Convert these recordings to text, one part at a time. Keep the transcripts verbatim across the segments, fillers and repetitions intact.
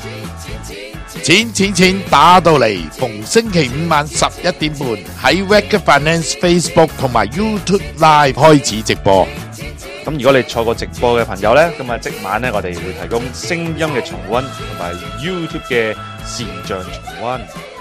錢錢錢打到嚟，逢星期五晚十一點半喺 Wacker Finance Facebook 同埋 YouTube Live 開始直播。 咁如果你錯過直播嘅朋友呢，咁啊即晚呢，我哋會提供聲音嘅重溫同埋 YouTube 嘅視像重溫。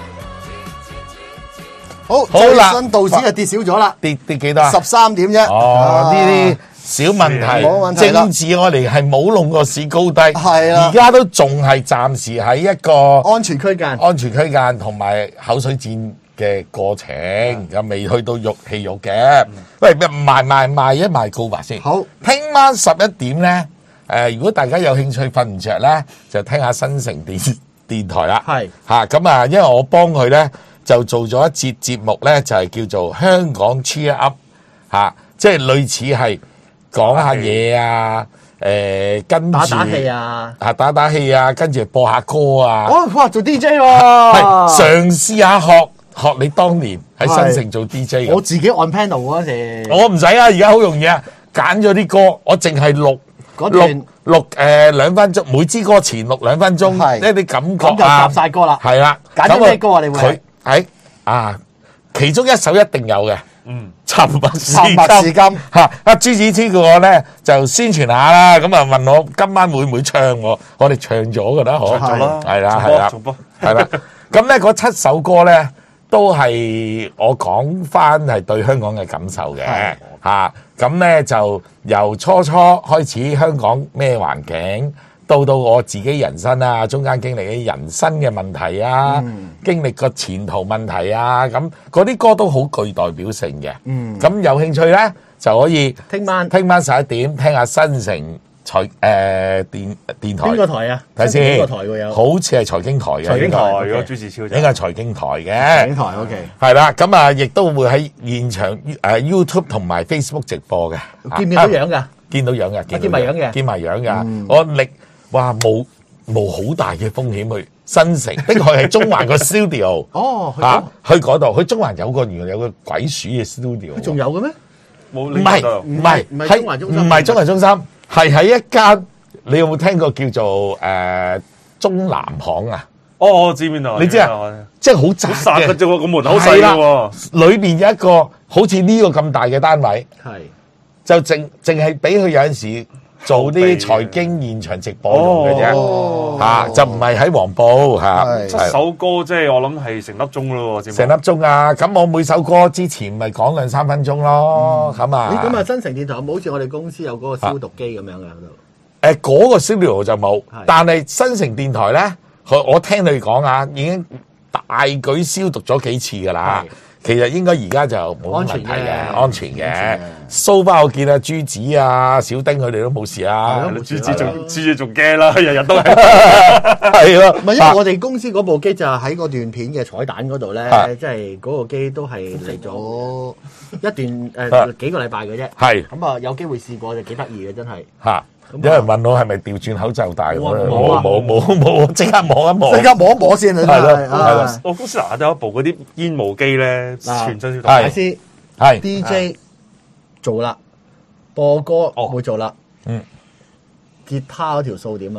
好， 好啦最新道指就跌少咗啦， 跌跌幾多啊？ 十三點啫。 哦，呢啲小問題， 冇問題啦政治我哋係冇弄過市高低， 係啦而家都仲係暫時喺一個安全區間。 安全區間同埋口水戰嘅過程，又未去到肉氣肉嘅。喂，賣賣賣一賣告白先。 好， 聽晚十一點咧，誒，如果大家有興趣瞓唔着咧，就聽下新城電電台啦。 係嚇咁啊，因為我幫佢咧就做咗一節節目咧，就係叫做香港 Cheer Up 嚇，即係類似係講下嘢啊，誒跟住打打氣啊， 啊打打氣啊，跟住播下歌啊。 哦，哇，做 D J 喎， 係嘗試下學學你當年喺新城做 D J 咁。 我自己按 panel 嗰時， 我唔使啊，而家好容易啊，揀咗啲歌，我淨係錄嗰段錄錄誒兩分鐘，每支歌前錄兩分鐘， 係一啲感覺咁就啊集，晒歌啦。 係啦。 揀咗咩歌啊你會佢喺啊，其中一首一定有嘅。 嗯， 沉默是沉默是金金嚇，阿朱子超叫我咧就宣傳下啦，咁啊問我今晚會唔會唱我，我哋唱咗噶啦，嗬， 唱咗啦係啦重係啦播重播， 係啦，咁咧嗰七首歌咧都係我講翻係對香港嘅感受嘅係嚇，咁咧就由初初開始香港咩環境，到到我自己人生啊，中間經歷嘅人生嘅問題啊， 嗯經歷個前途問題啊，咁嗰啲歌都好具代表性嘅。 嗯咁有興趣咧就可以聽晚聽晚十一點聽下新城財誒電電台邊個台啊？ 睇先， 邊個台會有？ 好似係財經台嘅， 財經台台 OK 如果朱志超就應該係財經台財嘅經，台 OK。 係啦。咁啊，亦都會喺現場誒 YouTube 同埋 Facebook 直播嘅， 見唔見到樣㗎？ 啊見到樣嘅，見到見埋樣嘅見埋樣嘅。 嗯我力哇冇冇好大嘅風險去新城，的確係中環個 studio 哦，去嚇咗， 去嗰度，去中環有個原來有個鬼鼠嘅 studio， 仲有嘅咩？ 冇唔係呢度唔係唔係喺中環中心唔係中環中心，係喺一間你有冇聽過叫做誒中南行啊？ 哦，我知邊度， 你知啊？即係好窄好殺嘅嘅， 啫喎，個門口細嘅喎。 裏邊有一個好似呢個咁大嘅單位， 係就淨淨係俾佢有陣時做啲財經現場直播用嘅啫， 哦嚇就唔係喺黃埔嚇， 係七首歌即係我諗係成粒鐘咯喎，節目成粒鐘啊！咁我每首歌之前咪講兩三分鐘咯，咁啊。 咦，咁啊，新城電台有冇好似我哋公司有嗰個消毒機咁樣嘅喺度？ 誒嗰個 studio 就冇係， 但係新城電台咧，佢我聽你講啊，已經大舉消毒咗幾次㗎啦係。 其實應該而家就冇乜問題安全嘅嘅，安全嘅安全嘅。 蘇巴我見啊，朱子啊、小丁佢哋都冇事啊係，咯朱子仲朱子仲驚啦，日日都係。 係咯。 唔係，因為我哋公司嗰部機就喺嗰段片嘅彩蛋嗰度咧啊， 即係嗰個機都係嚟咗一段啊誒幾個禮拜嘅啫。 係咁啊，有機會試過就幾得意嘅，真係。 嚇，有人問我係咪調轉口罩戴？ 哇冇冇啊冇冇冇，即刻摸一摸。 即刻摸一摸先啊！真係咯係係咯啊！ 我公司樓下都有一部嗰啲煙霧機咧， 嗱全身消毒。 係大師係 D J 做啦，播歌哦會做啦。 嗯， 吉他嗰條數點啊？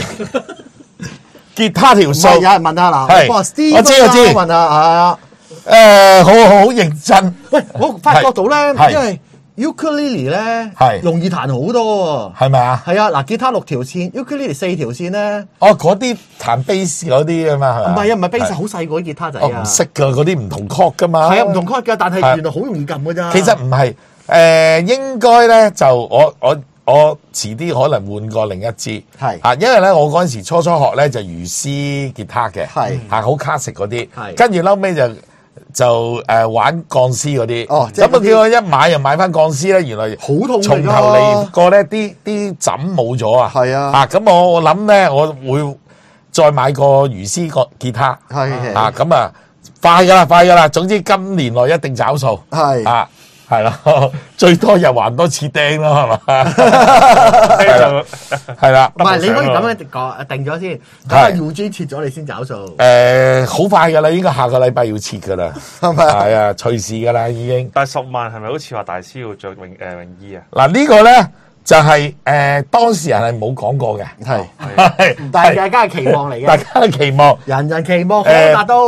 吉他條數唔係有人問啊嗱， 係我幫 Steve 我知我知問啊，係啊。 誒，好好好認真。 喂，我發覺到咧， 係因為 ukulele 咧係容易彈好多喎。 係咪啊？ 係啊，嗱，吉他六條線，ukulele 四條線咧， 哦，嗰啲彈 bass 嗰啲啊嘛，係嘛？ 唔係啊，唔係 bass 係好細個啲吉他仔我啊。 唔識噶，嗰啲唔同 chord 噶嘛。 係啊，唔同 chord 㗎，但係係原來好容易撳㗎咋。 其實唔係，誒應該咧就我我我遲啲可能換過另一支。 係啊，因為咧我嗰陣時初初學咧就如絲吉他嘅， 係啊好 classic 嗰啲， 係跟住後尾就就誒玩鋼絲嗰啲。 哦即係嗰啲咁啊叫我一買又買翻鋼絲咧，原來好痛㗎從頭嚟過咧啲啲枕冇咗啊。 係啊啊咁我我諗咧我會再買個如絲個吉他。 係係啊咁啊快噶啦快噶啦，總之今年內一定找數。 係啊，係啦，最多又還多次釘咯，係嘛？ 係啦， 係啦， 唔係你可以咁樣講定咗先，咁啊係 U G 切咗你先找數。 誒，好快噶啦，應該下個禮拜要切噶啦， 係咪啊係啊，隨時噶啦已經。 但係十萬係咪好似話大師要着泳誒泳衣啊？ 嗱呢個咧就係、誒、當事人係冇講過嘅， 係， 係但係大家嘅期望嚟大嘅， 家嘅期望。 人人期望可誒達到。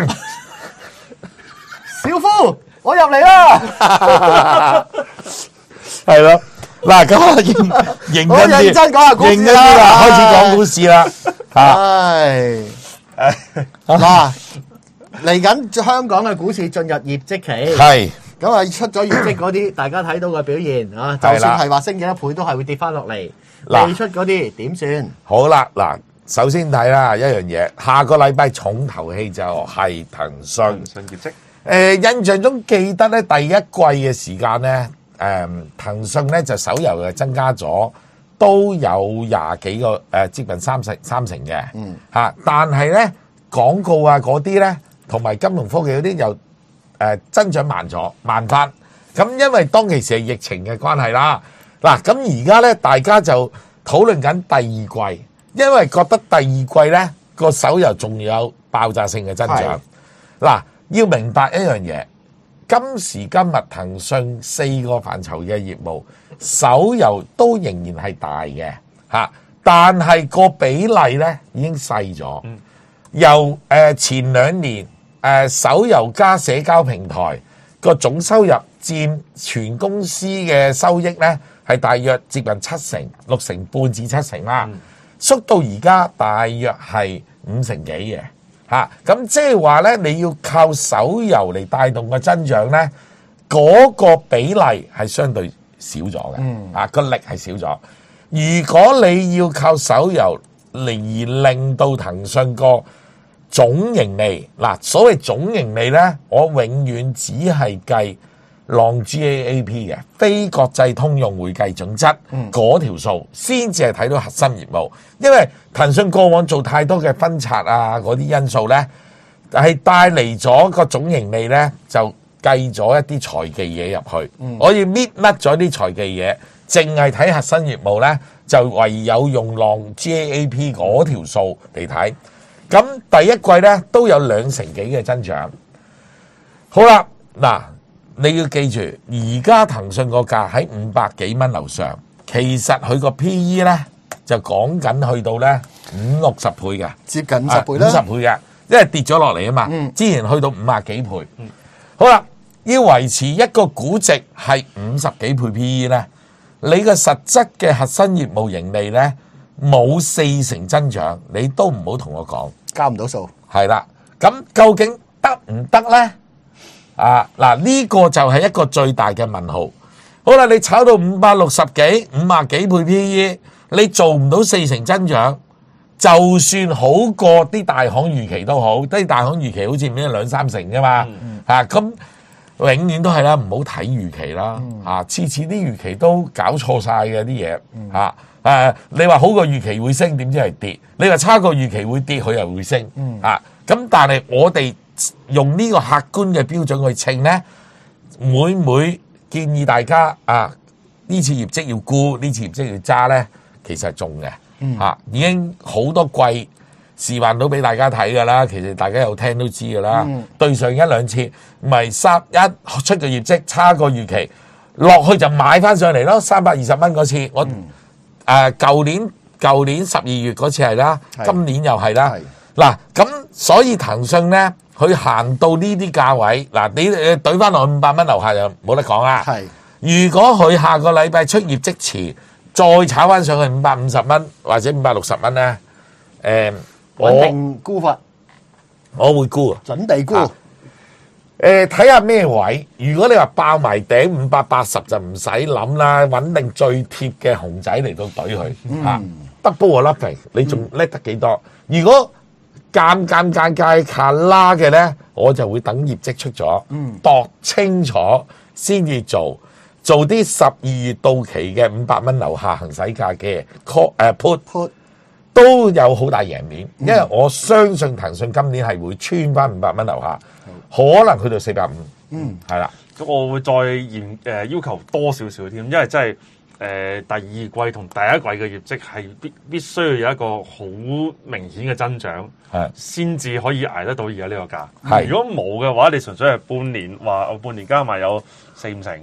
小夫，我入嚟啦！ 係咯，嗱咁啊，認認我認真啲， 真講下故事認真啲啦， 啦開始講故事啦，嚇， 唉，嗱，嚟緊香港嘅股市進入業績期， 係咁啊出咗業績嗰啲，大家睇到嘅表現啊，就係啦算係話升幾多倍，都係會跌翻落嚟。 嗱未出嗰啲點算？ 好啦，嗱，首先睇啦一樣嘢，下個禮拜重頭戲就係騰訊。 騰訊業績誒、印象中記得咧第一季嘅時間咧，誒、騰訊咧就手遊誒增加咗，都有廿幾個誒、呃接近三成三成嘅，嗯嚇，但係咧廣告啊嗰啲咧，同埋金融科技嗰啲又誒增長慢咗，慢翻。咁因為當其時係疫情嘅關係啦，嗱咁而家咧大家就討論緊第二季，因為覺得第二季咧個手遊仲有爆炸性嘅增長，嗱。要明白一樣嘢，今時今日騰訊四個範疇嘅業務，手遊都仍然係大嘅嚇，但係個比例咧已經細咗。嗯、由誒、呃、前兩年誒、呃、手遊加社交平台個總收入佔全公司嘅收益咧係大約接近七成、六成半至七成啦，嗯、縮到而家大約係五成幾嘅。嚇，咁即係話咧，你要靠手遊嚟帶動個增長咧，嗰、個比例係相對少咗嘅，嗯、啊個力係少咗。如果你要靠手遊嚟而令到騰訊個總盈利，嗱所謂總盈利咧，我永遠只係計浪 GAAP 嘅非國際通用會計準則嗰條數，先至係睇到核心業務。因為騰訊過往做太多嘅分拆啊，嗰啲因素咧，係帶嚟咗個總盈利咧，就計咗一啲財技嘢入去。嗯、我要搣甩咗啲財技嘢，淨係睇核心業務咧，就唯有用浪 GAAP 嗰條數嚟睇。咁第一季咧都有兩成幾嘅增長。好啦，嗱。你要記住，而家騰訊個價喺五百幾蚊樓上，其實佢個 P E 咧就講緊去到咧五六十倍嘅， 接近五十倍啦， 五十倍嘅，因為跌咗落嚟啊嘛。 嗯、 之前去到五十幾倍。嗯、好啦，要維持一個估值係五十幾倍 P E 咧，你個實質嘅核心業務盈利咧冇四成增長，你都唔好同我講， 交唔到數。 係啦，咁究竟得唔得咧？啊嗱，呢個就係一個最大嘅問號。好啦，你炒到五百六十幾、五十幾倍 P E，你做唔到四成增長，就算好過啲大行預期都好，啲大行預期好似唔知兩三成啫嘛。嚇咁、嗯啊、永遠都係啦，唔好睇預期啦。嚇次次啲預期都搞錯晒嘅啲嘢。嚇誒，你話好過預期會升，點知係跌？你話差過預期會跌，佢又會升。嚇咁、啊，但係我哋用呢個客觀嘅標準去稱咧，每每建議大家啊，呢次業績要沽，呢次業績要揸咧，其實係中嘅嚇、嗯啊，已經好多季示範到俾大家睇㗎啦。其實大家有聽都知㗎啦。嗯、對上一兩次，咪三一出個業績差過預期，落去就買翻上嚟咯。三百二十蚊嗰次，我誒舊、嗯、年舊年十二月嗰次係啦，是今年又係啦。嗱咁，所以騰訊咧。佢行到呢啲價位，嗱你誒懟翻落五百蚊樓下就冇得講啦。係，如果佢下個禮拜出業績遲，再炒翻上去五百五十蚊或者五百六十蚊咧，誒， 穩定沽法， 我會沽， 準備沽。 誒，睇下咩位？如果你話爆埋頂五百八十就唔使諗啦，穩定最貼嘅熊仔嚟到懟佢嚇，double 我 nothing，你仲叻得幾多？如果間間間間卡拉嘅咧，我就會等業績出咗，嗯、度清楚先至做，做啲十二月到期嘅五百蚊樓下行使價嘅 call 誒 put put 都有好大贏面，嗯、因為我相信騰訊今年係會穿翻五百蚊樓下，嗯、可能去到四百五，嗯，係啦。 咁我會再嚴誒要求多少少添，因為真係。誒、呃、第二季同第一季嘅業績係必必須要有一個好明顯嘅增長，係先至可以捱得到而家呢個價。係如果冇嘅話，你純粹係半年話我半年加埋有四五成咁，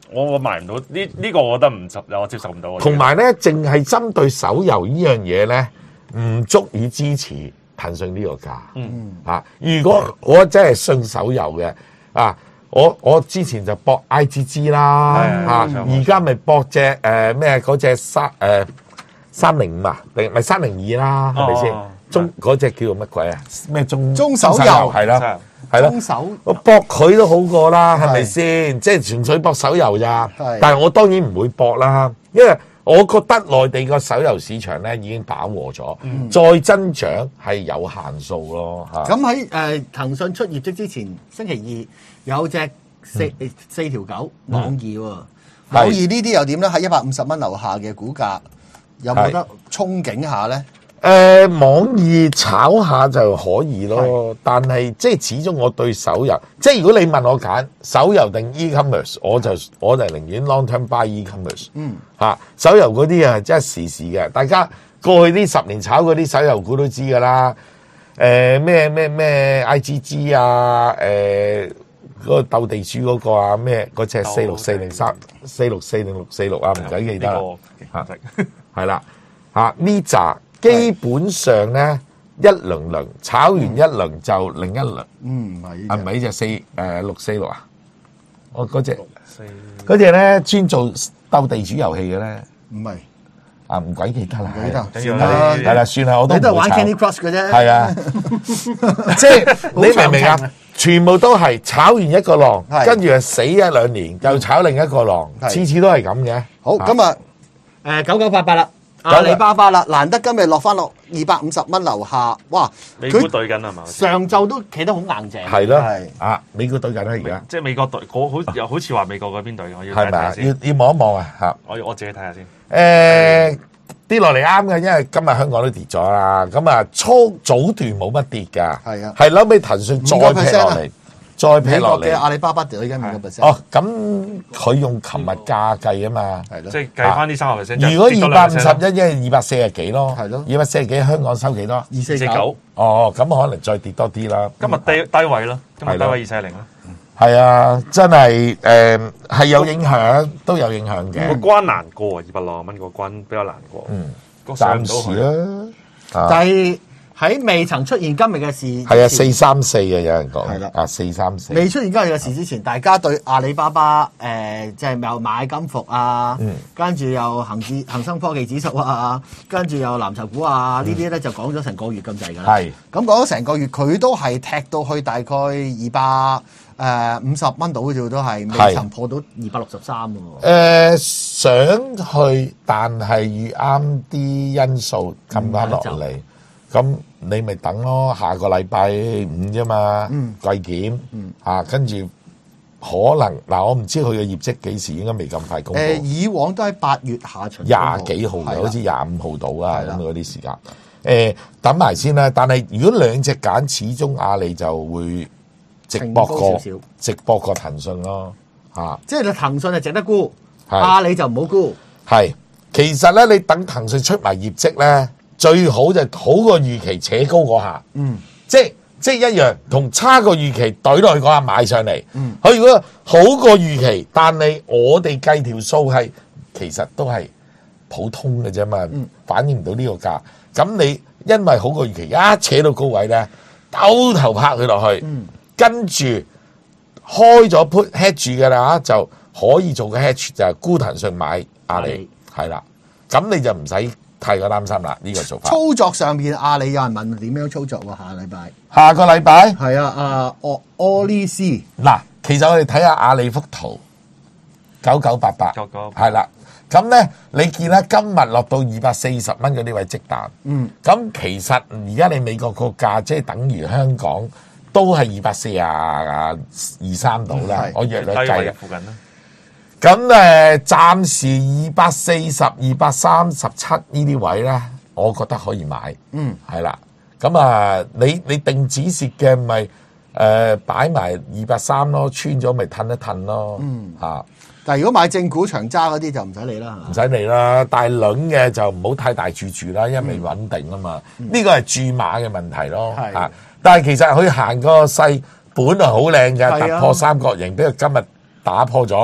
我買唔到呢呢個，我覺得唔接，我接受唔到。 同埋咧，淨係針對手遊呢樣嘢咧，唔足以支持騰訊呢個價。嗯啊，如果我真係信手遊嘅啊，我我之前就博 I G G 啦，啊，而家咪博隻誒咩嗰隻三誒三零五啊，定咪三零二啦，係咪先？中嗰隻叫做乜鬼啊？咩中中手遊係啦。係咯， 手我搏佢都好過啦，係咪先？即係純粹搏手遊咋。但係我當然唔會搏啦，因為我覺得內地個手遊市場咧已經飽和咗，嗯、再增長係有限數咯。嚇。 咁喺誒騰訊出業績之前，星期二有隻四、嗯、四條狗網易喎，網易呢啲又點咧？喺一百五十蚊樓下嘅股價，有冇得憧憬下咧？ 誒、呃、網易炒下就可以咯，但係即係始終我對手遊，即係如果你問我揀手遊定 e-commerce，我就我就寧願 long term buy e-commerce。嗯，嚇、啊、手遊嗰啲啊，真係時時嘅，大家過去呢十年炒嗰啲手遊股都知㗎啦。誒咩咩咩 I G G 啊，誒、呃、嗰、那個鬥地主嗰個啊，咩嗰隻四六四零三四六四零六四六啊，唔使記得啦。嚇係啦，嚇呢扎。基本上咧，一輪輪炒完一輪就另一輪。 嗯，係。 係咪呢隻四誒六四六啊？我嗰隻嗰隻咧專做鬥地主遊戲嘅咧。 唔係。 啊，唔鬼記得啦。 記得。 算啦，係啦，算啦，我都唔會炒。 你都係玩 Candy Crush 嘅啫。 係啊。即係你明唔明啊？全部都係炒完一個浪，跟住啊死一兩年，又炒另一個浪，次次都係咁嘅。 好，今日誒九九八八啦。阿里巴巴啦，難得今日落翻落二百五十蚊樓下，哇！ 美股對緊係嘛？ 上晝都企得好硬淨。 係咯，係啊，美股對緊啦而家。 即係美國對，好又好似話美國嗰邊對，我要係咪啊？要要望一望啊！嚇， 我我自己睇下先。 誒跌落嚟啱嘅，因為今日香港都跌咗啦。咁啊，初早段冇乜跌㗎，係啊，係諗起騰訊再劈落嚟。再劈落嚟嘅阿里巴巴跌咗一五個 percent。 哦，咁佢用琴日價計啊嘛， 係咯，即係計翻啲三個 percent。 如果二百五十一，因為二百四十幾咯， 係咯， 二百四十幾香港收幾多？ 二四九。 哦，咁可能再跌多啲啦。 今日低低位咯，今日低位二四零啦。 係啊，真係誒係有影響，都有影響嘅。 個關難過啊，二百六十蚊個關比較難過。 嗯，暫時啦。 但係喺未曾出現今日嘅事， 係啊，四三四嘅有人講， 係啦， 啊四三四。 未出現今日嘅事之前，大家對阿里巴巴誒即係又買金服啊，跟住又恒指恒生科技指數啊，跟住又藍籌股啊，呢啲咧就講咗成個月咁滯㗎啦。係咁講咗成個月，佢都係踢到去大概二百誒五十蚊度嘅啫，都係未曾破到二百六十三喎。 誒想去，但係遇啱啲因素撳翻落嚟。咁你咪等咯，下個禮拜五啫嘛，季檢嚇，跟住可能嗱，我唔知佢嘅業績幾時，應該未咁快公布。 誒，以往都係八月下旬廿幾號嘅，好似廿五號到啊，咁嗰啲時間。誒，等埋先啦。但係如果兩隻揀，始終阿里就會直播過直播過騰訊咯，嚇。即係你騰訊係值得沽，阿里就唔好沽。係，其實咧，你等騰訊出埋業績咧。最好就好過預期扯高嗰下，嗯，即係即係一樣，同差過預期懟落去嗰下買上嚟，嗯，佢如果好過預期，但係我哋計條數係其實都係普通嘅啫嘛，嗯，反映唔到呢個價。咁你因為好過預期，一扯到高位咧，兜頭拍佢落去，嗯，跟住開咗 put hedge 嘅啦，就可以做個 hedge 就係沽騰訊買阿里，係啦，咁你就唔使太過擔心啦，呢、這個做法。操作上面，阿里有人問點樣操作喎？下禮拜，下個禮拜係啊，阿柯柯利斯嗱，其實我哋睇下阿里幅圖，九九八八，九九係啦。咁咧，你見啦，今日落到二百四十蚊嗰啲位即彈，嗯，咁其實而家你美國個價即係等於香港都係二百四啊二三度啦，我約略計嘅附近啦。咁誒，暫時二百四十、二百三十七呢啲位咧，我覺得可以買。嗯，係啦。咁啊，你你定止蝕嘅咪誒擺埋二百三咯，穿咗咪褪一褪咯。嗯，嚇。但係如果買正股長揸嗰啲就唔使理啦，唔使理啦。但係輪嘅就唔好太大注住啦，因為未穩定啊嘛。呢個係注碼嘅問題咯。係啊，但係其實佢行個勢本來好靚嘅，突破三角形，俾佢今日打破咗。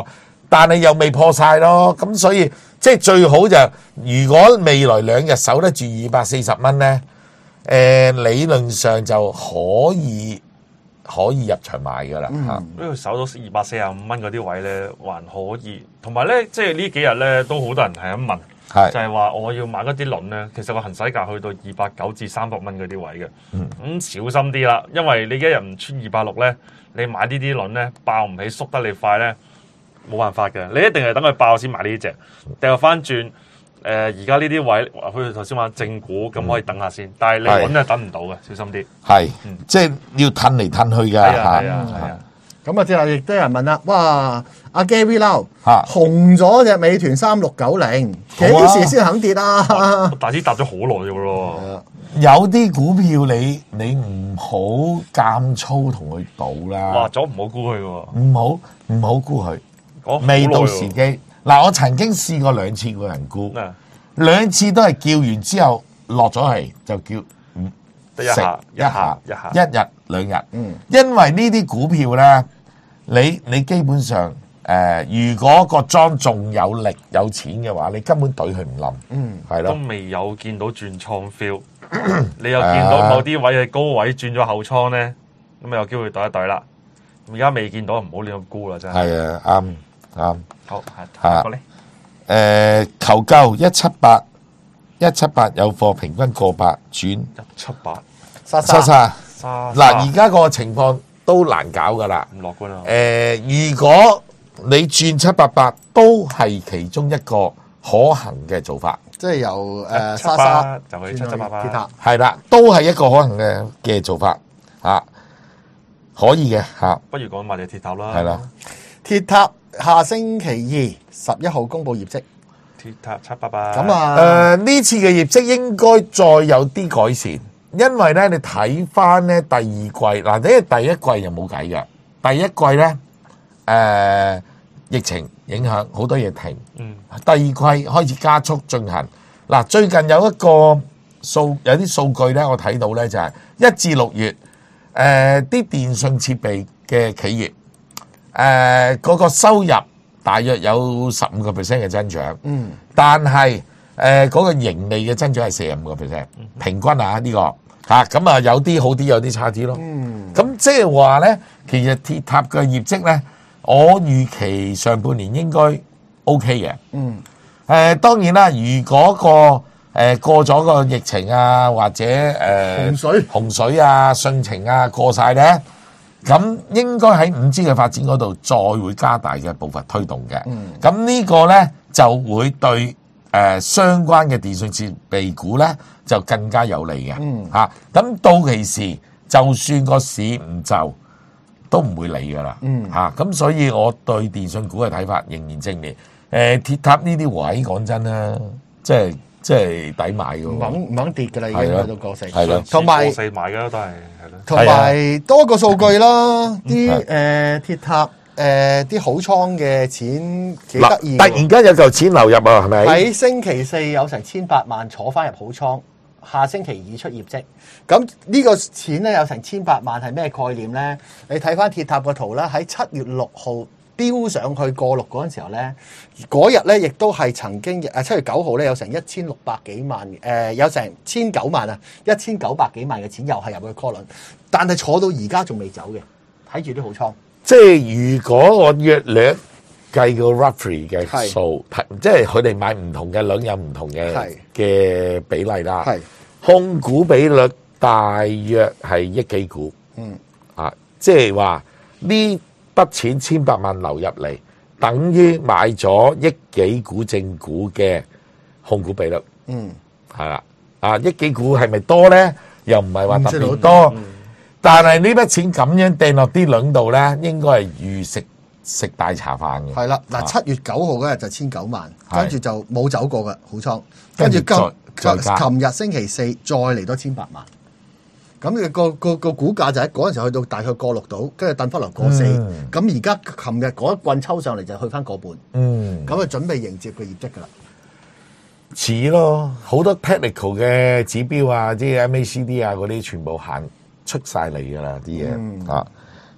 但係又未破晒咯。咁所以即係最好就，如果未來兩日守得住二百四十蚊咧，誒、呃、理論上就可以可以入場買噶啦嚇。 呢個守到二百四十五蚊嗰啲位咧，還可以。同埋咧，即係呢幾日咧都好多人係咁問。 係就係話我要買嗰啲輪咧，其實個行使價去到二百九至三百蚊嗰啲位嘅，咁、嗯、小心啲啦，因為你一日唔穿二百六咧，你買呢啲輪咧爆唔起，縮得你快咧，冇辦法嘅，你一定係等佢爆先買呢隻，掉翻轉誒而家呢啲位，好似頭先話正股咁可以等下先，但係你輪咧等唔到嘅，小心啲。係， 嗯、即係要褪嚟褪去㗎嚇。係啊，係啊。 咁啊，之後亦都有人問啦，哇！阿 Gary Lau 紅咗隻美團三六九零，幾時先肯跌啊？ 大師搭咗好耐嘅咯， 有啲股票你你唔好監粗同佢賭啦。 話咗唔好沽佢喎， 唔好唔好沽佢，未到時機。嗱，我曾經試過兩次個人沽，兩次都係叫完之後落咗嚟就叫嗯一下一下一下一日兩日，嗯，因為呢啲股票咧。你你基本上誒、呃，如果個莊仲有力有錢嘅話，你根本對佢唔冧，嗯，係咯， 都未有見到轉倉 feel，你又見到某啲位嘅高位轉咗後倉咧，咁有機會對一對啦。而家未見到，唔好亂咁沽啦，真係。係啊，啱啱。 好，下個咧， 誒求救一七八一七八有貨，平均過百轉一七八， 莎莎莎嗱，而家個情況。都難搞噶啦， 唔樂觀啊！ 誒、呃，如果你轉七八八，都係其中一個可行嘅做法， 即係由誒莎莎就去七七八八， 鐵塔係啦，都係一個可行嘅嘅做法啊，可以嘅嚇、啊。 不如講埋隻鐵塔啦， 係啦， 鐵塔下星期二十一號公佈業績， 鐵塔七八八。 咁啊， 誒呢次嘅業績應該再有啲改善。因為咧，你睇翻咧第二季嗱，因為第一季又冇計嘅，第一季咧誒、呃、疫情影響好多嘢停，嗯，第二季開始加速進行。嗱，最近有一個數有啲數據咧，我睇到咧就係一至六月誒啲、呃、電信設備嘅企業誒嗰、呃嗰個收入大約有十五個 percent 嘅增長，嗯，但係。誒、呃、嗰、那個盈利嘅增長係四十五個 percent，平均啊呢、這個嚇咁啊有啲好啲，有啲差啲咯。嗯，咁即係話咧，其實鐵塔嘅業績咧，我預期上半年應該 OK 嘅。嗯，誒、呃、當然啦，如果個誒、呃、過咗個疫情啊，或者誒、呃、 洪水、 洪水啊、汛情啊過晒咧，咁應該喺五 G 嘅發展嗰度再會加大嘅步伐推動嘅。嗯，咁呢個咧就會對。誒、呃、相關嘅電信設備股咧就更加有利嘅，嗯嚇，咁、啊、到期時就算個市唔就都唔會理噶啦，嗯嚇，咁、啊、所以我對電信股嘅睇法仍然正面。誒、呃、鐵塔呢啲位講真啦，即係即係抵買嘅喎， 唔肯唔肯跌嘅啦，已經去到過四， 係咯， 同埋過四買嘅都係係咯， 同埋多個數據啦，啲誒、呃、鐵塔。誒、呃、啲好倉嘅錢幾得意， 突然間有嚿錢流入啊，係咪？ 喺星期四有成千八萬坐翻入好倉，下星期二出業績。咁呢個錢咧有成千八萬係咩概念咧？你睇翻鐵塔個圖啦，喺七月六號飆上去過六嗰陣時候咧，嗰日咧亦都係曾經誒七月九號咧有成一千六百幾萬，誒、呃、有成千九萬啊，一千九百幾萬嘅錢又係入去 call 輪，但係坐到而家仲未走嘅，睇住啲好倉。 即係如果我約略計個 roughly 嘅數，即係佢哋買唔同嘅輪有唔同嘅嘅比例啦。控股比率大約係億幾股，嗯啊，即係話呢筆錢千百萬流入嚟，等於買咗億幾股正股嘅控股比率，嗯，係啦，啊億幾股係咪多咧？又唔係話特別多。但係呢筆錢咁樣掟落啲輪度咧，應該係預食食大茶飯嘅。 係啦，嗱七月九號嗰日就千九萬，跟住就冇走過嘅好倉，跟住今琴日星期四再嚟多千八萬，咁嘅個個個股價就喺嗰陣時去到大概過六度，跟住掟翻落過四，咁而家琴日嗰一棍抽上嚟就去翻個半，嗯，咁啊準備迎接個業績噶啦。 似咯，好多 technical 嘅指標啊，啲 M A C D 啊嗰啲全部行出晒嚟噶啦啲嘢啊，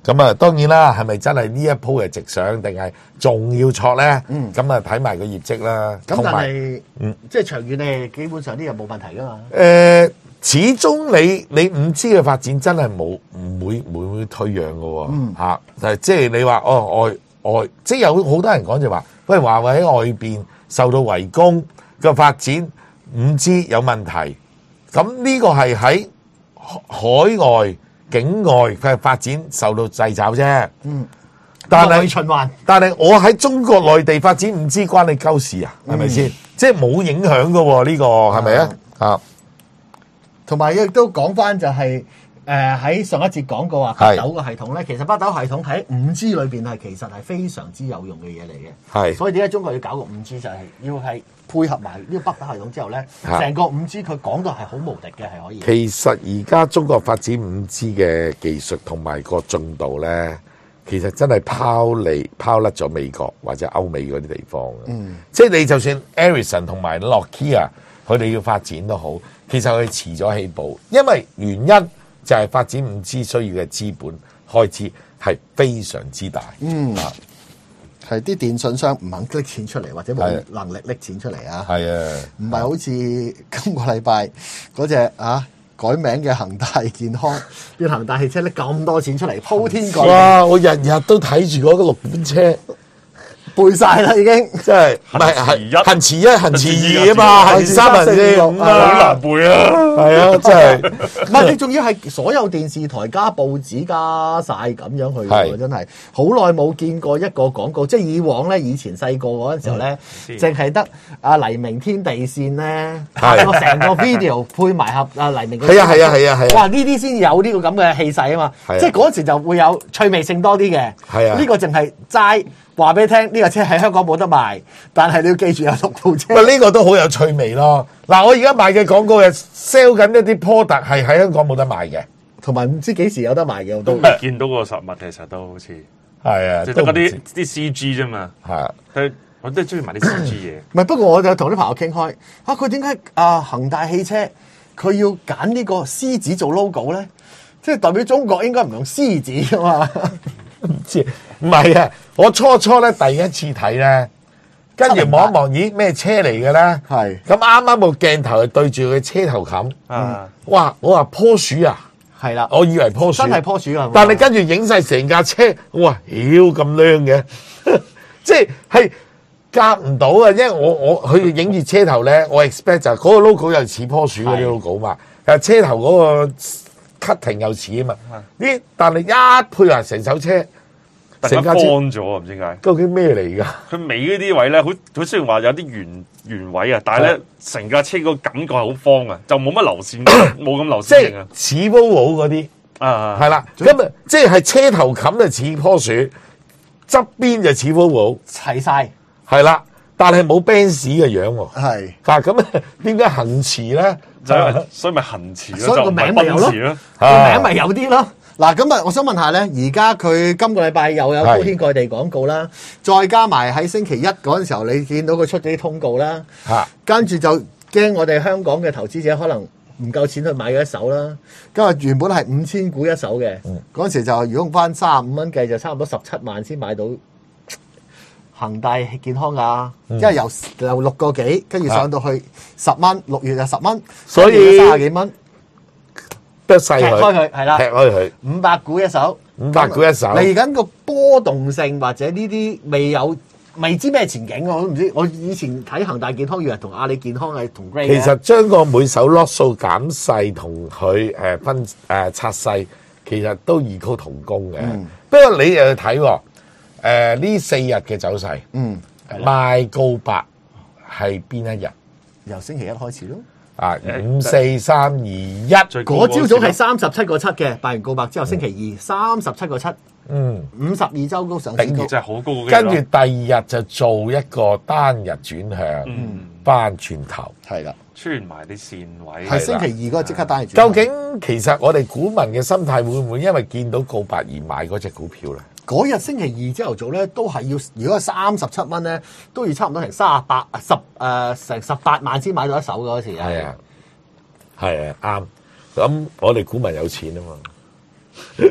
咁啊，當然啦，係咪真係呢一鋪係直上，定係仲要錯咧？ 嗯， 咁啊睇埋個業績啦。 咁但同埋係，嗯，即係長遠你基本上啲嘢冇問題噶嘛。 誒、呃，始終你你五 G 嘅發展真係冇唔會唔會退讓嘅喎。 嗯， 嚇、啊，即係你話哦外外，即係有好多人講就話，喂，華為喺外邊受到圍攻嘅發展五 G 有問題，咁呢個係喺海外境外嘅發展受到掣肘啫。 嗯， 但係循環， 但係我喺中國內地發展五 G 關你鳩事啊？係咪先？即係冇影響嘅喎，呢、這個係咪啊？啊， 同埋亦都講翻就係誒喺上一節講過話北斗個系統咧，其實北斗系統喺五 G 裏邊係其實係非常之有用嘅嘢嚟嘅。係，所以點解中國要搞個五 G 就係要係配合埋呢個北斗系統之後咧，成個五 G 佢講到係好無敵嘅，係可以。 其實而家中國發展五 G 嘅技術同埋個進度咧，其實真係拋離拋甩咗美國或者歐美嗰啲地方嘅。嗯，即係你就算 Ericsson 同埋 Nokia 佢哋要發展都好，其實佢遲咗起步，因為原因就係發展五 G 需要嘅資本開支係非常之大。 嗯，係啲電信商唔肯拎錢出嚟，或者冇能力拎錢出嚟啊。係啊，唔係好似今個禮拜嗰隻啊改名嘅恒大健康，要恒大汽車拎咁多錢出嚟鋪天蓋地。 哇！我日日都睇住嗰個六款車。 背晒啦，已經即係唔係係行持一行持二啊嘛，行持三行四五啊， 好難背啊！ 係啊，真係唔係你仲要係所有電視台加報紙加晒咁樣去喎，真係好耐冇見過一個廣告。即係以往咧，以前細個嗰陣時候咧，淨係得阿黎明天地線咧拍個成個 video 配埋合阿黎明嘅。 係啊係啊係啊係啊！ 哇！呢啲先有呢個咁嘅氣勢啊嘛，即係嗰陣時就會有趣味性多啲嘅。係啊，呢個淨係齋。話俾你聽，呢個車喺香港冇得賣，但係你要記住有六部車。 喂，呢個都好有趣味咯。嗱，我而家賣嘅廣告係 sell 緊一啲 product 係喺香港冇得賣嘅， 同埋唔知幾時有得賣嘅。我都未見到個實物，其實都好似係啊， 即係得嗰啲啲 C G 啫嘛。係啊，我都係中意買啲 C G 嘢。 唔係，不過我就同啲朋友傾開，啊，佢點解啊恒大汽車佢要揀呢個獅子做 logo 咧？即係代表中國應該唔用獅子噶嘛？ 唔知，唔係啊！我初初咧第一次睇咧，跟住望一望，咦咩車嚟嘅咧？係咁啱啱個鏡頭係對住佢車頭冚，啊！哇！我話棵樹啊， 係啦， 我以為棵樹， 真係棵樹啊！ 但係跟住影晒成架車，哇！妖咁靚嘅，即係係夾唔到啊！因為我我佢影住車頭咧，我 expect 就係嗰個 logo 又似棵樹嗰啲 logo 嘛，誒車頭嗰個 cutting 又似啊嘛，呢但係一配合成手車。 成架乾咗啊！唔知點解， 究竟咩嚟㗎？ 佢尾嗰啲位咧，好好雖然話有啲圓圓位啊，但係咧成架車個感覺係好方啊，就冇乜流線，冇咁流線型啊。 似 Volvo 嗰啲啊，係啦，咁啊，即係車頭冚就似棵樹，側邊就似 Volvo， 齊晒， 係啦，但係冇 Benz 嘅樣喎。 係， 但係咁點解恒馳咧？ 就係所以咪恒馳咯， 所以個名咪有咯，個名咪有啲咯。嗱，咁啊，我想問下咧，而家佢今個禮拜又有鋪天蓋地廣告啦，再加埋喺星期一嗰陣時候，你見到佢出咗啲通告啦，嚇，跟住就驚我哋香港嘅投資者可能唔夠錢去買嗰一手啦。今日原本係五千股一手嘅，嗰陣時就如果用翻三十五蚊計，就差唔多十七萬先買到恒大健康㗎，因為由由六個幾，跟住上到去十蚊，六月就十蚊， 所以三十幾蚊。 劈開佢係啦， 劈開佢五百股一手， 五百股一手。 嚟緊個波動性或者呢啲未有未知咩前景，我都唔知。我以前睇恒大健康以為同阿里健康係同 grade。 其實將個每手 lot 數減細同佢誒分誒拆細，其實都異曲同工嘅。嗯、不過你又要睇喎，誒呢四日嘅走勢，嗯，賣告白係邊一日？ 由星期一開始咯。 啊，五四三二一， 嗰朝早係三十七個七嘅，拜完告白之後，星期二三十七個七，嗯，五十二周高上市高， 真係好高嘅。 跟住第二日就做一個單日轉向，嗯，翻轉頭， 係啦， 穿埋啲線位， 係星期二嗰個即刻單日轉。 究竟其實我哋股民嘅心態會唔會因為見到告白而買嗰隻股票咧？ 嗰日星期二朝頭早咧，都係要如果三十七蚊咧，都要差唔多成三十八十誒成十八萬先買到一手嗰時啊。 係啊，係啊，啱。咁我哋股民有錢啊嘛。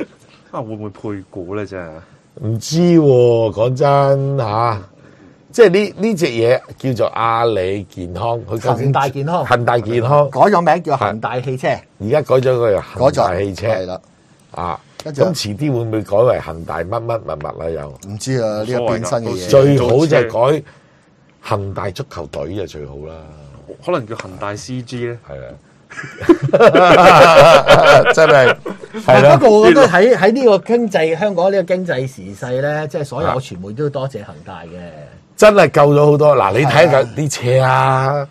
啊，會唔會配股咧？真係唔知喎、講真嚇、啊即係呢呢隻嘢叫做阿里健康，佢究竟恒大健康恒大健康改咗名叫恒大汽車， 而家改咗個恒大汽車， 係啦， 啊， 跟住咁遲啲會唔會改為恒大乜乜物物啊？又唔知啊，呢個變身嘅嘢， 最好就係改恒大足球隊就最好啦， 可能叫恒大 C G 咧， 係啊，真係係啦。 不過我覺得喺喺呢個經濟香港呢個經濟時勢咧，即係所有傳媒都多謝恒大嘅。 真係救咗好多。嗱，你睇下啲車啊，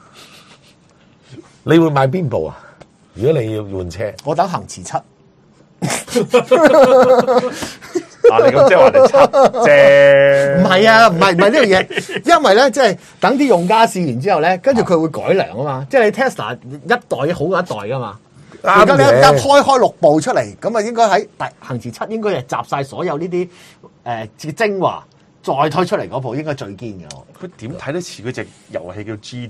你會買邊部啊？如果你要換車， 我等恒馳七。 啊，你咁即係話你七啫？ 唔係啊，唔係唔係呢樣嘢，因為咧即係等啲用家試完之後咧，跟住佢會改良啊嘛。即係你 Tesla 一代好過一代噶嘛。而家你一開開六部出嚟，咁啊應該喺第恒馳七應該係集晒所有呢啲誒精華。再推出嚟嗰部應該最堅嘅， 佢點睇得似嗰隻遊戲叫 G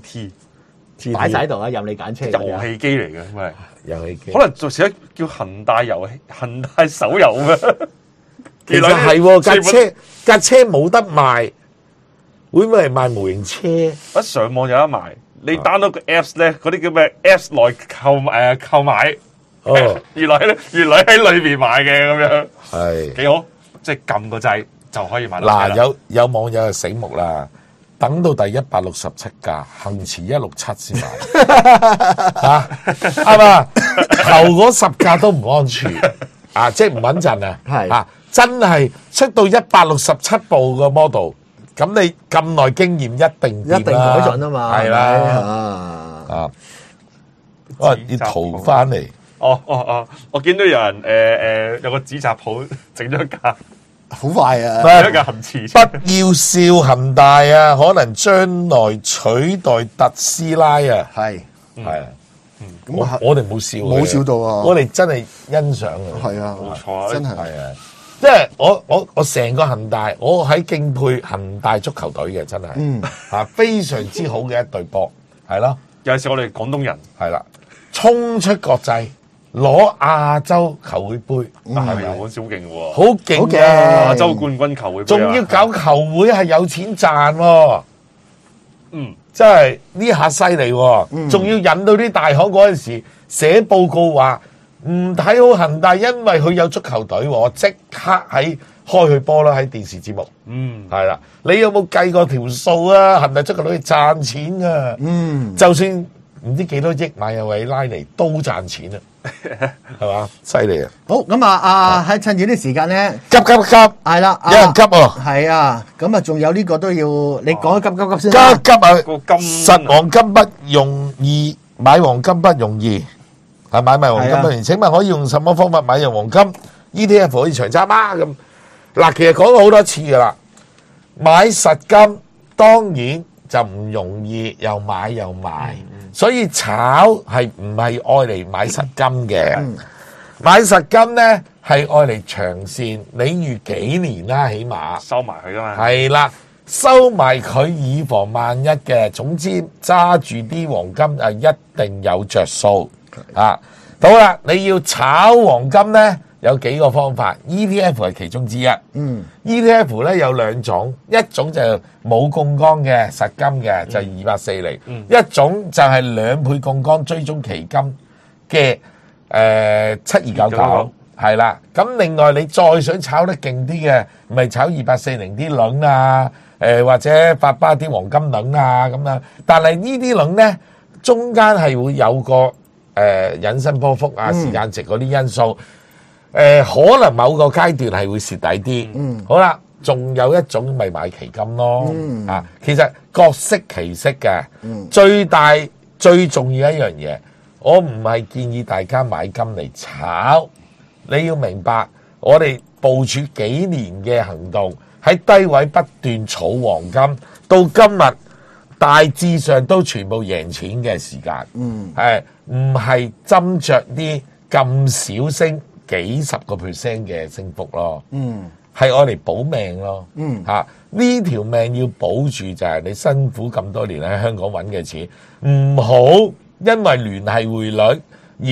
T， 擺晒喺度啊，任你揀車。 遊戲機嚟嘅，喂， 遊戲機。 可能做時叫恒大遊戲、恒大手遊咩？ 其實係喎，架車架車冇得賣，會唔會係賣模型車？ 一上網有得賣，你 download 個 Apps 咧，嗰啲叫咩 Apps 內購誒購買。哦，原來咧，原來喺裏邊買嘅咁樣，係幾好，即係撳個掣。就可以買到嗱，有有網友就醒目啦，等到第一百六十七架，恒馳一六七先買，嚇啱嘛？頭嗰十架都唔安全，啊，即係唔穩陣啊，係啊，真係出到一百六十七部個 model，咁你咁耐經驗一定一定改進啊嘛， 係啦，啊，我要淘翻嚟， 哦哦哦，我見到有人誒誒、呃、有個紙紮鋪整咗架。 好快啊！ 不要笑恒大啊，可能將來取代特斯拉啊，係係啊，我我哋冇笑， 冇笑到啊， 我哋真係欣賞啊， 係啊， 冇錯啊， 真係係啊，即係我我我成個恒大，我喺敬佩恒大足球隊嘅，真係，嗯啊，非常之好嘅一隊波，係咯， 有時我哋廣東人係啦，衝出國際。攞亞洲球會杯， 係咪好似好勁喎？ 好勁嘅亞洲冠軍球會杯， 仲要搞球會係有錢賺喎。嗯，真係呢下犀利喎，仲要引到啲大行嗰陣時寫報告話唔睇好恒大，因為佢有足球隊，我即刻喺開佢波啦喺電視節目。嗯，係啦，你有冇計過條數啊？恒大足球隊賺錢啊！嗯，就算唔知幾多億買入位拉尼都賺錢啊！係嘛，犀利啊！ 好咁啊，啊喺趁住啲時間咧， 急急急， 係啦， 有人急喎， 係啊，咁啊，仲有呢個都要你講急急急先啦。急急啊！ 金實黃金不容易，買黃金不容易，係買賣黃金不容易。請問可以用什麼方法買入黃金 ？E T F 可以長揸嗎？咁嗱，其實講過好多次噶啦，買實金當然就唔容易，又買又賣。所以炒係唔係愛嚟買實金嘅？嗯、買實金咧係愛嚟長線，你預幾年啦，起碼收埋佢噶嘛。係啦，收埋佢以防萬一嘅。總之揸住啲黃金啊，一定有着數啊！好啦，你要炒黃金咧，有幾個方法 ，E T F 係其中之一。嗯 ，E T F 咧有兩種，一種就冇槓桿嘅實金嘅，就係二八四厘；嗯、一種就係兩倍槓桿追蹤期金嘅，誒七二九九，係啦。咁另外你再想炒得勁啲嘅，咪炒二八四零啲輪啊，誒、呃、或者八巴啲黃金輪啊咁樣。但係呢啲輪咧，中間係會有個誒、呃、引伸波幅啊、時間值嗰啲因素。嗯誒、呃，可能某個階段係會蝕底啲。嗯，好啦，仲有一種咪買期金咯。嗯，啊，其實各色其色嘅。嗯，最大最重要一樣嘢，我唔係建議大家買金嚟炒。你要明白，我哋部署幾年嘅行動，喺低位不斷儲黃金，到今日大致上都全部贏錢嘅時間。嗯，係唔係斟酌啲咁少升？幾十個 percent 嘅升幅咯，嗯，係愛嚟保命咯，嗯，嚇呢條命要保住就係你辛苦咁多年喺香港揾嘅錢，唔好因為聯繫匯率而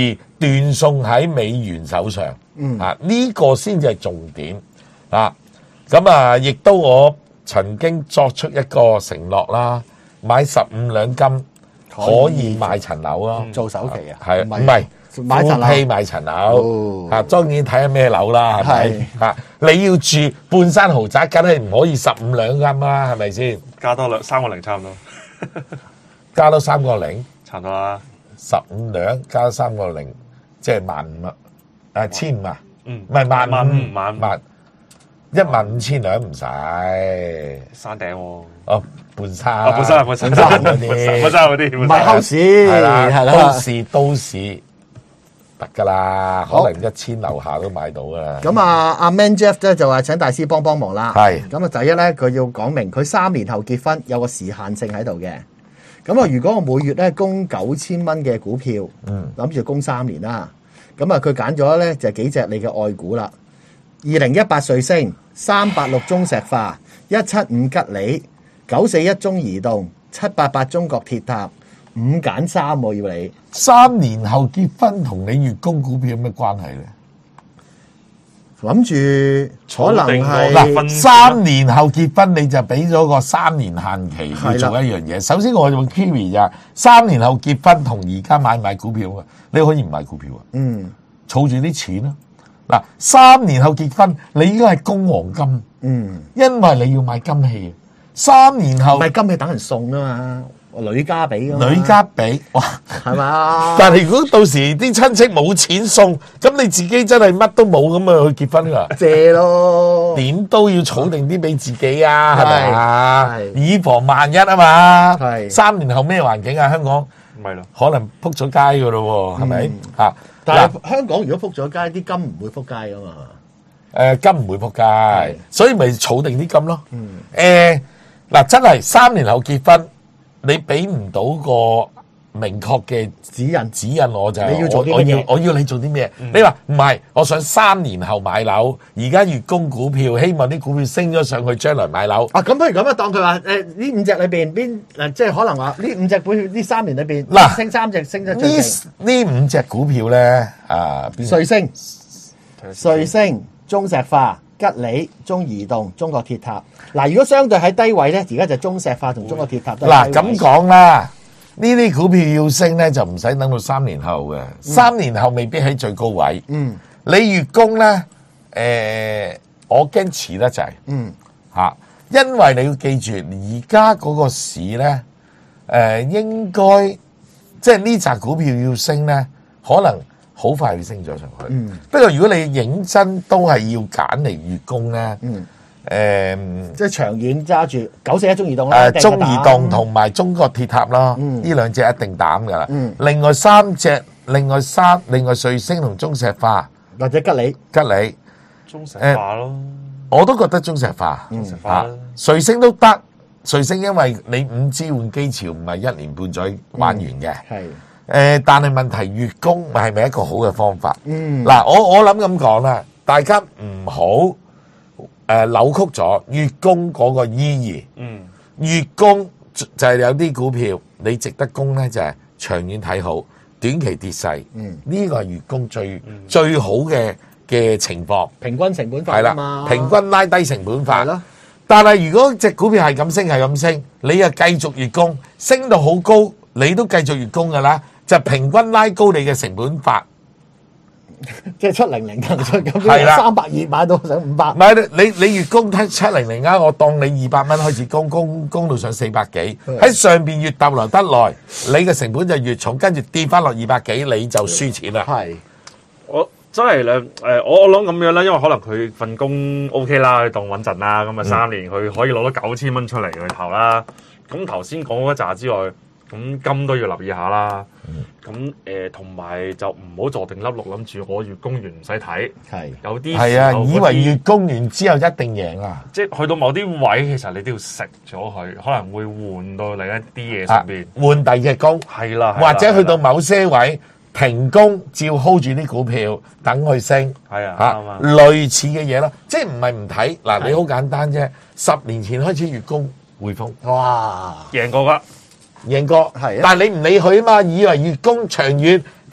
斷送喺美元手上， 嗯啊呢、個先至係重點啊！咁啊，亦都我曾經作出一個承諾啦，買十五兩金可以買層樓咯， 做首期啊？ 係唔係唔係買層樓夫妻買層樓哦啊？當然睇下咩樓啦，係咪啊？你要住半山豪宅，梗係唔可以十五兩金啦，係咪先？ 加多兩三個零差唔多， 加多三個零， 差唔多啦。 十五兩加三個零，即係萬五啊！誒千五啊， 嗯， 唔係萬萬五五萬五萬一萬五千兩唔使， 山頂喎。 哦半山啊，本身本身半山嗰啲， 本身嗰啲， 唔係 house 係啦， 係啦都市都市得㗎啦，可能一千樓下都買到㗎。 咁啊，阿 Man Jeff 咧就話請大師幫幫忙啦。 係咁啊，第一咧佢要講明佢三年後結婚有個時限性喺度嘅。咁啊，如果我每月咧供九千蚊嘅股票， 嗯， 諗住供三年啦。咁啊，佢揀咗咧就幾隻你嘅愛股啦。二零一八瑞星、三八六中石化、一七五吉利、九四一中移動、七八八中國鐵塔，五揀三喎要你。 三年後結婚同你月供股票有咩關係咧？ 諗住可能係嗱，三年後結婚你就俾咗個三年限期去係啦做一樣嘢。首先我就會 query 就係三年後結婚同而家買唔買股票啊？你可以唔買股票啊， 嗯儲住啲錢啦。嗱，三年後結婚你應該係供黃金， 嗯， 因為你要買金器。三年後唔係金器等人送啊嘛，女家俾㗎嘛女家俾，哇！ 係嘛？ 但係如果到時啲親戚冇錢送，咁你自己真係乜都冇咁啊去結婚㗎？ 借咯， 點都要儲定啲俾自己啊，係咪啊？ 係以防萬一啊嘛。 係三年後咩環境啊？香港咪咯， 可能撲咗街㗎咯喎，係咪啊？ 但嗱， 係香港如果撲咗街，啲金唔會撲街㗎嘛。 誒金唔會撲街，所以咪儲定啲金咯。 嗯誒嗱，真係三年後結婚，你俾唔到個明確嘅指引指引我就係你要做啲我我乜嘢要我要你做啲咩？你話唔係，我想三年後買樓，而家月供股票，希望啲股票升咗上去，將來買樓。 啊，咁不如咁啊，當佢話誒呢五隻裏邊邊誒，即係可能話呢五隻股票呢三年裏邊嗱升三隻升得最勁， 呢呢五隻股票咧，啊，邊瑞星、瑞瑞星、中石化、吉利、中移動、中國鐵塔。嗱，如果相對喺低位咧，而家就中石化同中國鐵塔都係嗱低位咁講啦，呢啲股票要升咧，就唔使等到三年後嘅，三年後未必喺最高位。 嗯你月供咧，誒、我驚遲得滯嗯嚇，因為你要記住，而家嗰個市咧，誒、應該即係呢扎股票要升咧，可能好快會升咗上去。 嗯不過如果你認真都係要揀嚟月供咧， 嗯， 誒、 即係長遠揸住九四一中移動啦， 誒、中移動同埋中國鐵塔咯， 嗯呢兩隻一定膽噶啦。 嗯另外三隻，另外三，另外瑞星同中石化、 或者吉利， 吉利， 中石化咯， 我都覺得中石化、 中石化啊啦， 瑞星都得。瑞星因為你五 G 換機潮唔係一年半載玩完嘅，誒、 係但係問題月供係咪一個好嘅方法？ 嗯嗱、我我諗咁講啦，大家唔好誒扭曲咗月供嗰個意義。 嗯， 月供就就係有啲股票你值得供咧，就係長遠睇好，短期跌勢。 嗯呢個係月供最、最好嘅嘅情況， 平均成本法係啊嘛啦，，平均拉低成本法係。咯， 但係如果隻股票係咁升係咁升，你又繼續月供，升到好高，你都繼續月供㗎啦，就平均拉高你嘅成本法。 即係七零零騰訊咁樣， 係啦三百二買到上五百唔，係你你月供睇七零零啊，我當你二百蚊開始供，供供到上四百幾，喺上邊越逗留得耐，你嘅成本就越重，跟住跌翻落二百幾，你就輸錢啦。 係我真係咧，誒，我我諗咁樣啦，因為可能佢份工 O K 啦，佢當穩陣啦，咁啊三年佢可以攞到九千蚊出嚟去投啦。咁頭先講嗰一紮之外，咁金都要留意下啦。咁誒，同埋就唔好坐定粒六，諗住我月供完唔使睇。 係有啲係啊， 時候嗰啲以為月供完之後一定贏啊！ 即係去到某啲位，其實你都要食咗佢，可能會換到另一啲嘢上邊。 換第二隻供， 係啦， 或者去到某些位停工，照 hold 住啲股票等佢升。 係啊， 嚇啱啊， 類似嘅嘢咯，即係唔係唔睇嗱？你好簡單啫，十年前開始月供匯豐哇， 贏過㗎。 贏過， 係啊但係你唔理佢啊嘛，以為月供長遠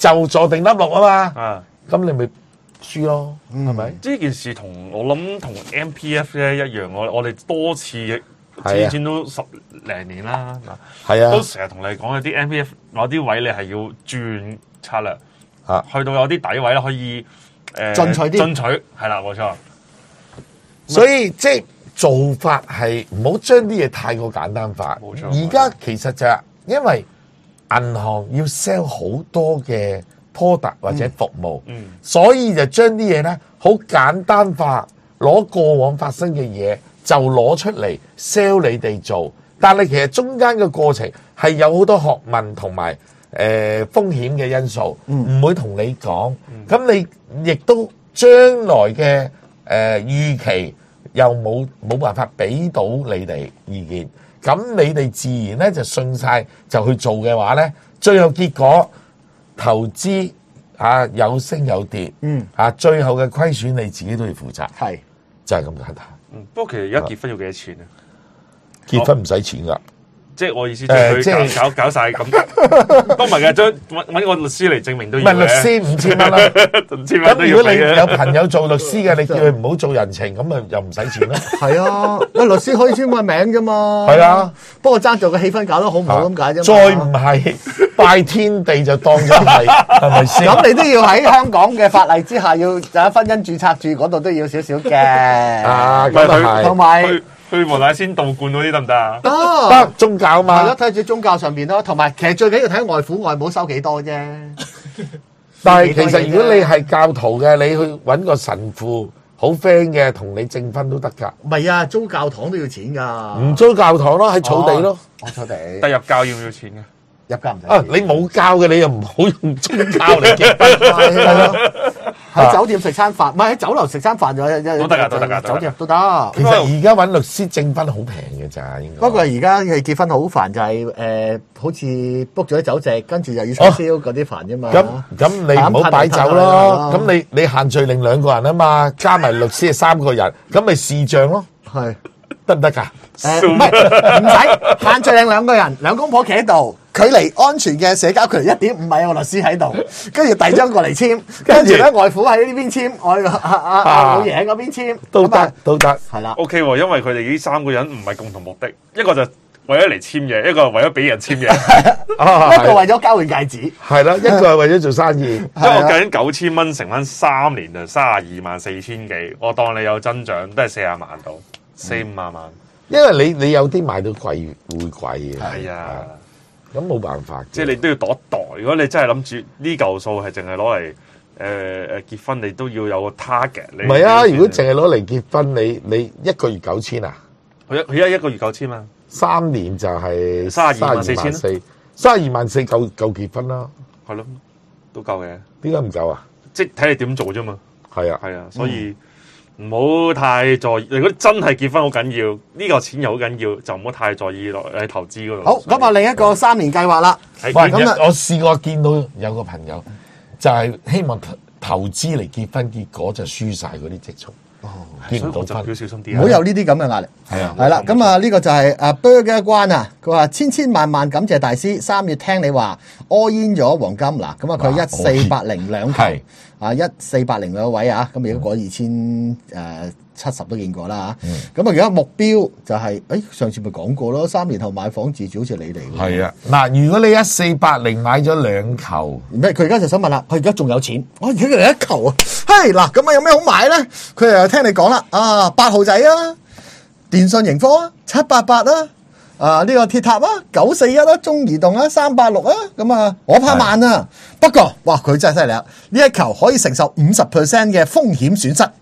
就坐定粒六啊嘛， 啊， 咁你咪輸咯，係咪？ 呢件事同我諗同 M P F 咧一樣，我我哋多次轉轉都十零年啦， 係啊， 都成日同你講有啲 M P F 有啲位你係要轉策略， 啊， 去到有啲底位咧可以誒進取啲進取係啦，冇錯。 所以即係做法係唔好將啲嘢太過簡單化。 冇錯而家其實就係因為銀行要 sell 好多嘅 product 或者服務， 嗯， 所以就將啲嘢咧好簡單化，攞過往發生嘅嘢就攞出嚟 sell 你哋做。但係其實中間嘅過程係有好多學問同埋誒風險嘅因素，唔會同你講。咁你亦都將來嘅誒預期又冇冇辦法俾到你哋意見，咁你哋自然咧就信晒就去做嘅話咧，最後結果投資啊有升有跌， 嗯啊最後嘅虧損你自己都要負責， 係就係咁簡單。 嗯，不過其實而家結婚要幾多錢啊？ 結婚唔使錢噶， 即係我意思，即係誒即係佢搞搞搞晒咁，都唔係嘅，將揾揾個律師嚟證明都唔要嘅。 係律師五千蚊啦。 五千蚊都咁如果你要俾嘅有朋友做律師嘅，你叫佢唔好做人情，咁咪又唔使錢啦。 係啊，喂，律師可以簽個名啫嘛。 係啊， 不過爭在個氣氛搞得好唔好咁解啫嘛。 再唔係拜天地就當咗係，係咪先？ 咁你都要喺香港嘅法例之下，要有婚姻註冊處嗰度都要少少嘅。 啊，咁啊係。 同埋去去黃大仙道觀嗰啲得唔得啊？ 啊， 得宗教係咯， 嘛。 睇住宗教上邊咯，同埋其實最緊要睇外父外母收幾多啫。 但係其實如果你係教徒嘅，你去揾個神父好 friend 嘅，同你證婚都得㗎。 唔係啊，租教堂都要錢㗎。 唔租教堂咯，喺草地咯。 我草地但入教要唔要錢嘅？ 入教唔使。 啊，你冇教嘅，你又唔好用宗教嚟結婚。 係咯，喺酒店食餐飯，唔係喺酒樓食餐飯就都得㗎都得㗎酒店都得。 其實而家揾律師證婚好平嘅咋，應該。 不過而家嘅結婚好煩，就係誒，好似 book 咗啲酒席，跟住又要吹簫嗰啲煩啫嘛。 咁咁你唔好擺酒咯，咁你你限聚令兩個人啊嘛，加埋律師係三個人，咁咪視像咯， 係得唔得㗎？ 誒唔係唔使限聚令兩個人，兩公婆企喺度，距離安全嘅社交距離一點五米，有個律師喺度，跟住遞張過嚟簽，跟住咧外父喺呢邊簽，我阿阿阿老爺喺嗰邊簽， 都咁啊得都得。 係啦。 O K 喎，因為佢哋呢三個人唔係共同目的，一個就為咗嚟簽嘢，一個係為咗俾人簽嘢。 啊， 一個為咗交換戒指， 係啦，一個係為咗做生意。 因為我計緊九千蚊乘翻三年就三十二萬四千幾，我當你有增長都係四十萬到四五萬萬。 因為你你有啲買到貴會貴嘅， 係啊， 咁冇辦法嘅。 即係你都要度一度。如果你真係諗住呢嚿數係淨係攞嚟誒誒結婚，你都要有個 target。 唔係啊，如果淨係攞嚟結婚，你你一個月九千啊， 佢一佢而家一個月九千嘛， 三年就係三十二萬四千四，三十二萬四夠夠結婚啦。 係咯，都夠嘅。 點解唔夠啊？ 即係睇你點做啫嘛。 係啊， 係啊，所以唔好太在意。如果真係結婚好緊要，呢個錢又好緊要，就唔好太在意落喺投資嗰度。 好咁啊，另一個三年計劃啦。 係喂， 咁啊我試過見到有個朋友就係希望投投資嚟結婚，結果就輸晒嗰啲積蓄，結唔到所以我就要婚。 小心啲啊。 唔好有呢啲咁嘅壓力。 係啊， 係啦，咁啊呢個就係阿 Bird 嘅一關啊。佢話千千萬萬感謝大師，三月聽你話 all in 咗黃金嗱，咁啊佢一四八零兩球係啊，一四八零兩位啊，咁如果過二千誒七十都見過啦嚇。咁啊而家目標就係，誒上次咪講過咯，三年後買房自住好似你哋喎。 係啊。嗱，如果你一四八零買咗兩球， 唔係，佢而家就想問啦，佢而家仲有錢，我而家嚟一球啊，嘿嗱，咁啊有咩好買咧？佢又聽你講啦，啊八號仔啊，電信盈科啊，七八八啊，啊呢、個鐵塔啊，九四一啊，中移動啊，三八六啊，咁啊我怕慢啊，不過哇佢真係犀利啊，呢一球可以承受五十 percent 嘅風險損失。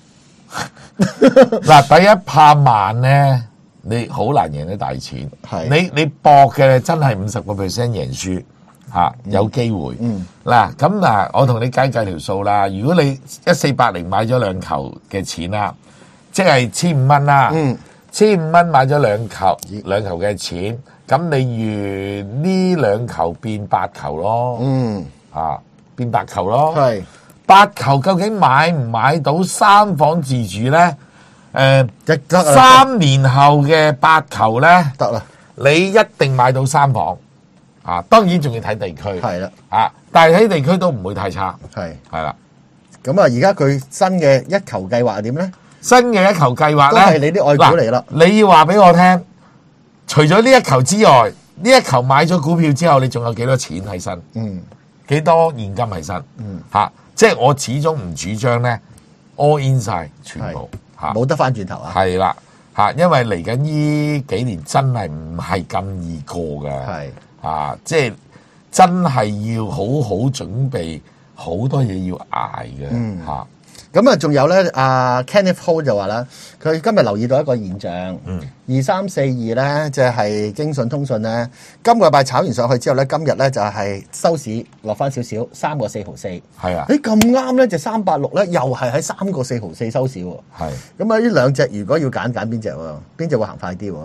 嗱，第一怕慢咧，你好難贏得大錢。 係你你搏嘅真係五十個 percent 贏輸嚇，有機會。 嗯嗱咁嗱，我同你計計條數啦。如果你一四八零買咗兩球嘅錢啦，即係千五蚊啦。 嗯， 千五蚊買咗兩球兩球嘅錢，咁你預呢兩球變八球咯。 嗯， 啊，變八球咯。 係八球究竟買唔買到三房自住咧？誒、 一得啊三年後嘅八球咧， 得啦， 你一定買到三房嚇，當然仲要睇地區， 係啦， 啊，但係喺地區都唔會太差， 係係啦。 咁啊，而家佢新嘅一球計劃係點咧？ 新嘅一球計劃咧， 都係你啲愛股嚟啦。 你要話俾我聽，除咗呢一球之外，呢一球買咗股票之後，你仲有幾多錢喺身？ 嗯， 幾多現金喺身？ 嗯， 嚇，即係我始終唔主張咧 all in 曬全部嚇， 冇得翻轉頭啊！ 係啦嚇，因為嚟緊呢幾年真係唔係咁易過嘅， 係啊，即係真係要好好準備，好多嘢要捱嘅嚇。 嗯咁啊，仲有咧，阿 Kenneth Ho 就話啦，佢今日留意到一個現象，二三四二咧，就係京信通訊咧，今個禮拜炒完上去之後咧，今日咧就係收市落翻少少，三個四毫四。 係啊， 誒咁啱咧，就三八六咧，又係喺三個四毫四收市喎。 係。 咁啊，呢兩隻如果要揀揀邊隻喎？邊隻會行快啲喎？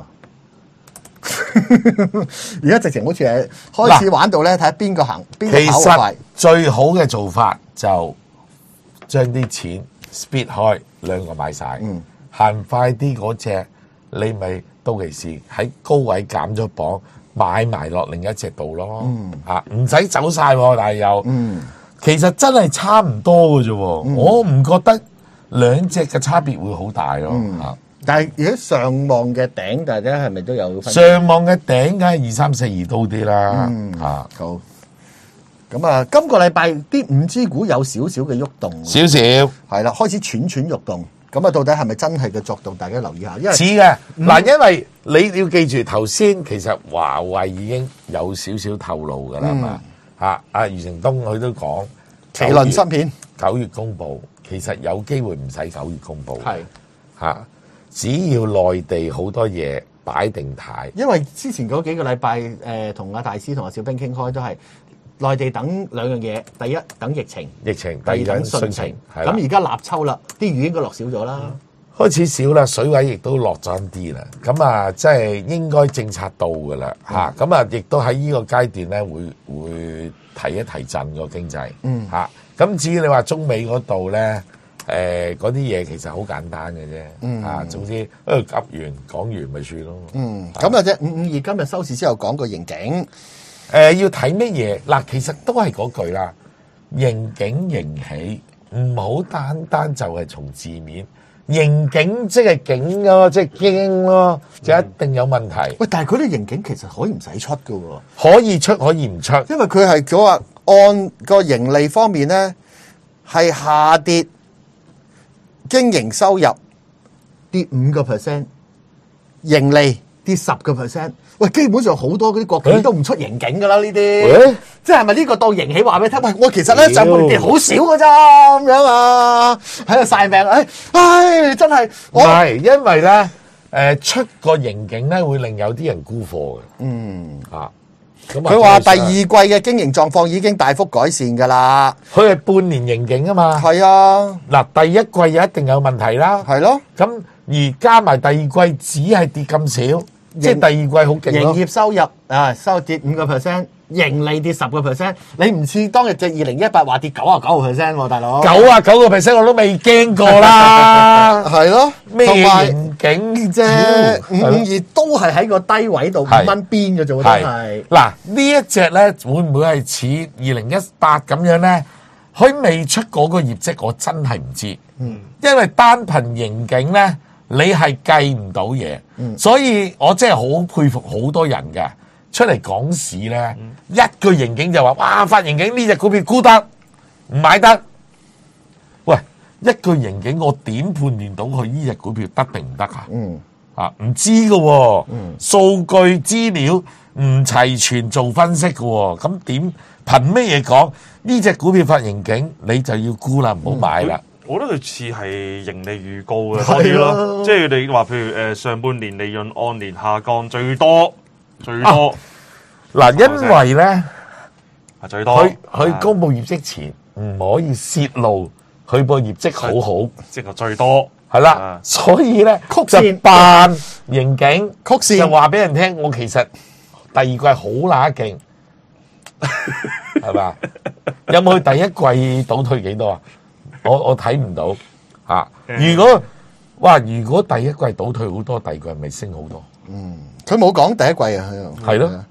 而家直情好似係開始玩到咧，睇下邊個行邊個跑得快。 其實最好嘅做法就將啲錢 split 開兩個買晒， 嗯， 行快啲嗰隻，你咪到期時喺高位減咗磅，買埋落另一隻度咯， 嗯， 啊唔使走晒喎，但係又， 嗯， 其實真係差唔多嘅啫喎， 嗯， 我唔覺得兩隻嘅差別會好大咯， 嗯， 啊， 但係如果上望嘅頂，大家係咪都有分？ 上望嘅頂梗係二三四二高啲啦， 嗯， 啊， 好。咁啊，今個禮拜啲五 G 股有少少嘅喐動， 少少係啦，開始蠢蠢欲動。咁啊，到底係咪真係嘅作動？大家留意下，因為似嘅嗱，因為你要記住頭先，其實華為已經有少少透露㗎啦嘛。嚇，阿余承東佢都講麒麟芯片九月公佈，其實有機會唔使九月公佈， 係嚇，只要內地好多嘢擺定態。 因為之前嗰幾個禮拜誒同阿大師同阿小兵傾開都係。內地等兩樣嘢，第一等疫情， 疫情， 第二等信情。 係咁而家立秋啦，啲雨應該落少咗啦， 開始少啦，水位亦都落咗啲啦。咁啊，即係應該政策到㗎啦嚇。咁啊，亦都喺呢個階段咧，會會提一提振個經濟。 嗯嚇。咁至於你話中美嗰度咧，誒嗰啲嘢其實好簡單嘅啫。 嗯。 啊，總之誒急完講完咪算咯。 嗯。咁啊隻五五二今日收市之後講個盈警。 誒、呃、要睇乜嘢嗱？其實都係嗰句啦，盈警盈喜，唔好單單就係從字面盈警即係警咯，即係驚咯，就一定有問題。 喂，但係佢啲盈警其實可以唔使出㗎喎， 可以出可以唔出， 因為佢係佢話按個盈利方面咧係下跌，經營收入跌五個 percent， 盈利跌十個 percent。喂，基本上好多嗰啲國企都唔出盈警噶啦，呢啲，即係咪呢個當盈喜話俾你聽？喂，我其實咧上半年跌好少噶咋咁樣啊，喺度晒命，唉唉，真係， 唔係因為咧誒出個盈警咧會令有啲人沽貨嘅， 嗯啊， 佢話第二季嘅經營狀況已經大幅改善噶啦， 佢係半年盈警啊嘛， 係啊， 嗱第一季一定有問題啦， 係咯， 咁而加埋第二季只係跌咁少。即係第二季好勁咯， 營業收入啊收入跌五個 percent， 盈利跌十個 percent， 你唔似當日隻二零一八話跌九啊九個 percent 喎，大佬九啊九個 percent 我都未驚過啦， 係咯， 咩盈警啫？ 五五二都係喺個低位度五蚊邊嘅啫，都係。 嗱呢一隻咧會唔會係似二零一八咁樣咧？佢未出嗰個業績，我真係唔知，嗯，因為單憑盈警咧。你係計唔到嘢，嗯、所以我真係好佩服好多人嘅出嚟講市咧，嗯、一句盈警就話：哇！發盈警呢隻股票沽得唔買得？喂，一句盈警我點判斷到佢呢隻股票得定唔得啊？ 嗯， 啊唔知㗎喎， 嗯、 數據資料唔齊全做分析㗎喎，咁點憑咩嘢講呢隻股票發盈警你就要沽啦，唔好買啦？ 嗯我覺得佢似係盈利預告嘅多啲咯，即係你話譬如誒上半年利潤按年下降最多最多嗱、啊，因為咧係最多， 佢佢公佈業績前唔可以泄露佢個業績好好， 即係最多係啦，啊、所以咧曲線就扮盈警曲線就話俾人聽，我其實第二季好乸勁，係嘛？有冇第一季倒退幾多啊？我我睇唔到嚇、啊。如果哇，如果第一季倒退好多，第二季係咪升好多？ 嗯，佢冇講第一季啊， 係咯，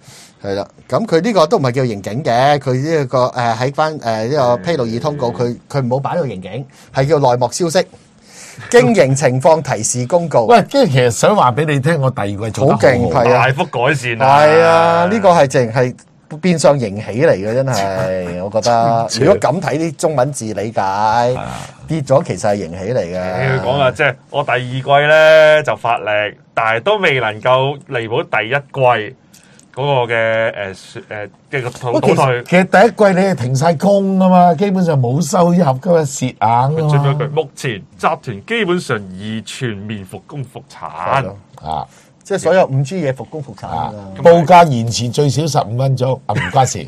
係啦，咁佢呢個都唔係叫刑警嘅，佢呢個誒喺翻誒呢個披露易通告，佢佢唔好擺到刑警，係叫內幕消息。經營情況提示公告。 喂，即係其實想話俾你聽，我第二季做得好勁， 好好係啊， 大幅改善啊！ 係啊，呢個係淨係變相迎起嚟嘅，真係，我覺得。如果咁睇啲中文字理解，跌咗其實係迎起嚟嘅。 你講啊，即係我第二季咧就發力，但係都未能夠彌補第一季嗰個嘅誒誒嘅個倒倒退。 其實第一季你係停晒工啊嘛，基本上冇收入噶嘛，蝕硬啊嘛。 最後一句，目前集團基本上已全面復工復產。 啊！ 即係所有五 G 嘢復工復產啊！ 報價延遲最少十五分鐘，啊唔關事。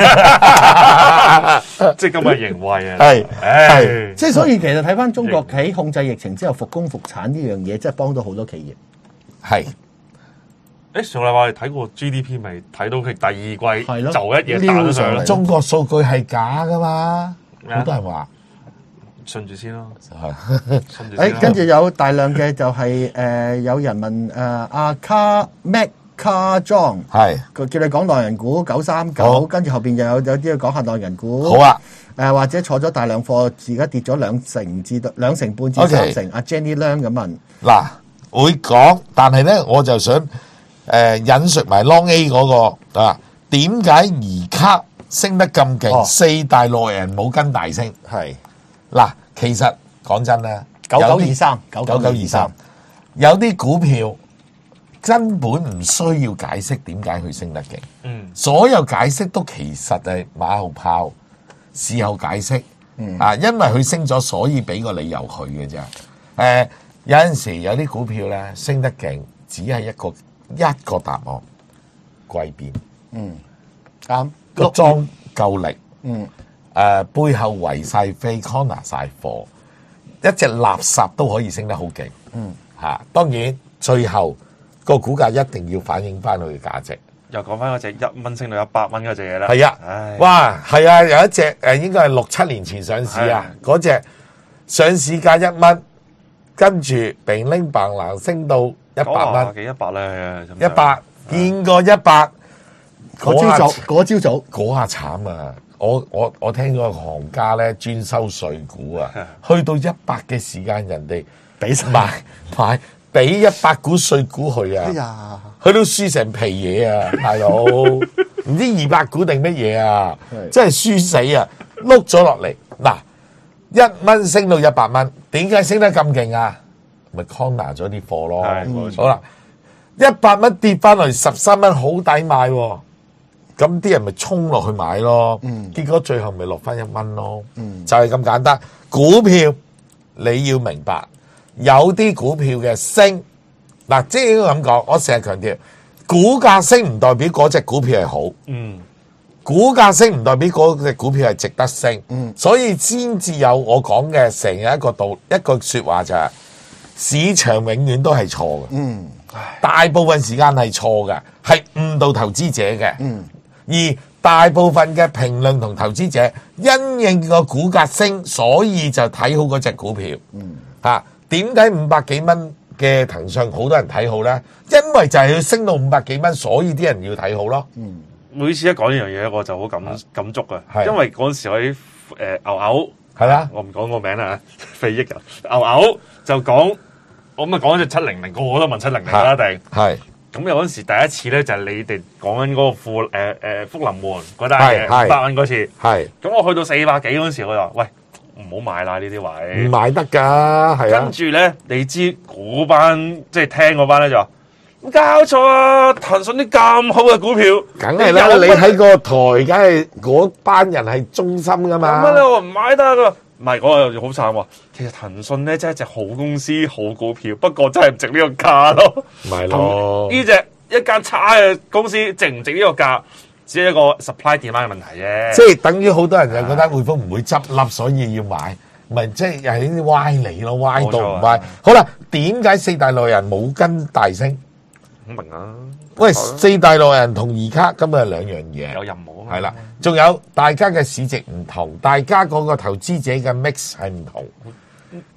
即係今日盈惠啊！ 係唉， 即係所以其實睇翻中國喺控制疫情之後復工復產呢樣嘢，真係幫到好多企業。 係。 誒上禮拜我哋睇過 G D P，咪睇到佢第二季係咯就一嘢彈咗上嚟。 中國數據係假噶嘛？ 咩啊好多人話信住先咯， 係誒， 信住先咯。 跟住有大量嘅就係、誒、有人問誒阿卡 Mac 卡 John， 係佢叫你講內人股九三好九，跟住後邊又有有啲要講下內人股。 好啊！ 誒、或者坐咗大量貨，而家跌咗兩成至到兩成半至 OK 三成。阿 Jenny Leung 咁問， 嗱會講，但係咧我就想誒、呃引述埋 Long A 嗰、個啊，點解而卡升得咁勁？ 哦四大內人冇跟大升。 係嗱，其實講真啦， 九九有啲二三，九九九二三，有啲股票根本唔需要解釋點解佢升得勁， 嗯， 所有解釋都其實係馬後炮，事後解釋，啊，因為佢升咗，所以俾個理由佢嘅啫。誒、有陣時有啲股票咧升得勁，只係一個一個答案，貴變啱個裝夠力。 嗯誒、背後圍晒飛 corner 晒貨，一隻垃圾都可以升得好勁。嗯，嚇、當然最後個股價一定要反映翻佢嘅價值。 又講翻嗰隻一蚊升到一百蚊嗰隻嘢啦。 係啊唉， 哇，係啊，有一隻誒應該係六七年前上市啊，嗰隻上市價一蚊，跟住並拎棒啷升到一百蚊， 幾一百咧， 一百見過一百， 嗰朝早，嗰朝早， 嗰下慘啊！我我我聽咗個行家咧專收碎股啊，去到一百嘅時間，人哋俾晒買買俾一百股碎股佢啊！ 哎呀， 佢都輸成皮嘢啊，大佬！唔知二百股定乜嘢啊？ 係真係輸死啊！碌咗落嚟嗱，一蚊升到一百蚊，點解升得咁勁啊？咪 corner 咗啲貨咯。 係冇錯好啦，一百蚊跌翻嚟十三蚊，好抵買喎。咁啲人咪衝落去買咯，結果最後咪落翻一蚊咯，就係咁簡單。股票你要明白，有啲股票嘅升，嗱，即係應該咁講，我成日強調，股價升唔代表嗰隻股票係好， 嗯， 股價升唔代表嗰隻股票係值得升，所以先至有我講嘅成日一個道一句説話就係、市場永遠都係錯嘅， 嗯大部分時間係錯嘅，係誤導投資者嘅。而大部分嘅評論同投資者因應個股價升，所以就睇好嗰隻股票。嗯，嚇點解五百幾蚊嘅騰訊好多人睇好咧？因為就係佢升到五百幾蚊，所以啲人要睇好咯。 每次一講呢樣嘢，我就好感感觸啊， 係因為嗰陣時我喺誒牛牛係啦我唔講個名啦，肥益啊，牛牛就講，我咪講咗隻七零零，個個都問七零零啦，一定。 係咁有嗰時第一次咧，就係你哋講緊嗰個富誒誒福臨門嗰單係係嘢五百蚊嗰次。 係咁我去到四百幾嗰陣時，我就話：喂，唔好買啦呢啲位唔。買得㗎，係啊跟。住咧，你知嗰班即係聽嗰班咧就話：咁搞錯啊！騰訊啲咁好嘅股票， 梗係啦，你喺個台，梗係嗰班人係忠心㗎嘛。 乜咧？我唔買得㗎。唔係，我又好慘喎。其實騰訊咧真係一隻好公司、好股票，不過真係唔值呢個價咯。 咪咯， 呢隻一間差嘅公司值唔值呢個價，只係一個 supply demand 嘅問題啫。 即係等於好多人就覺得匯豐唔會執笠，所以要買，咪即係又係呢啲歪理咯，歪到唔歪。好啦，點解四大內人冇跟大升？ 明啊！ 喂，四大內人同二卡根本係兩樣嘢， 有任務啊嘛。 係啦，仲有大家嘅市值唔同，大家嗰個投資者嘅 mix 係唔同。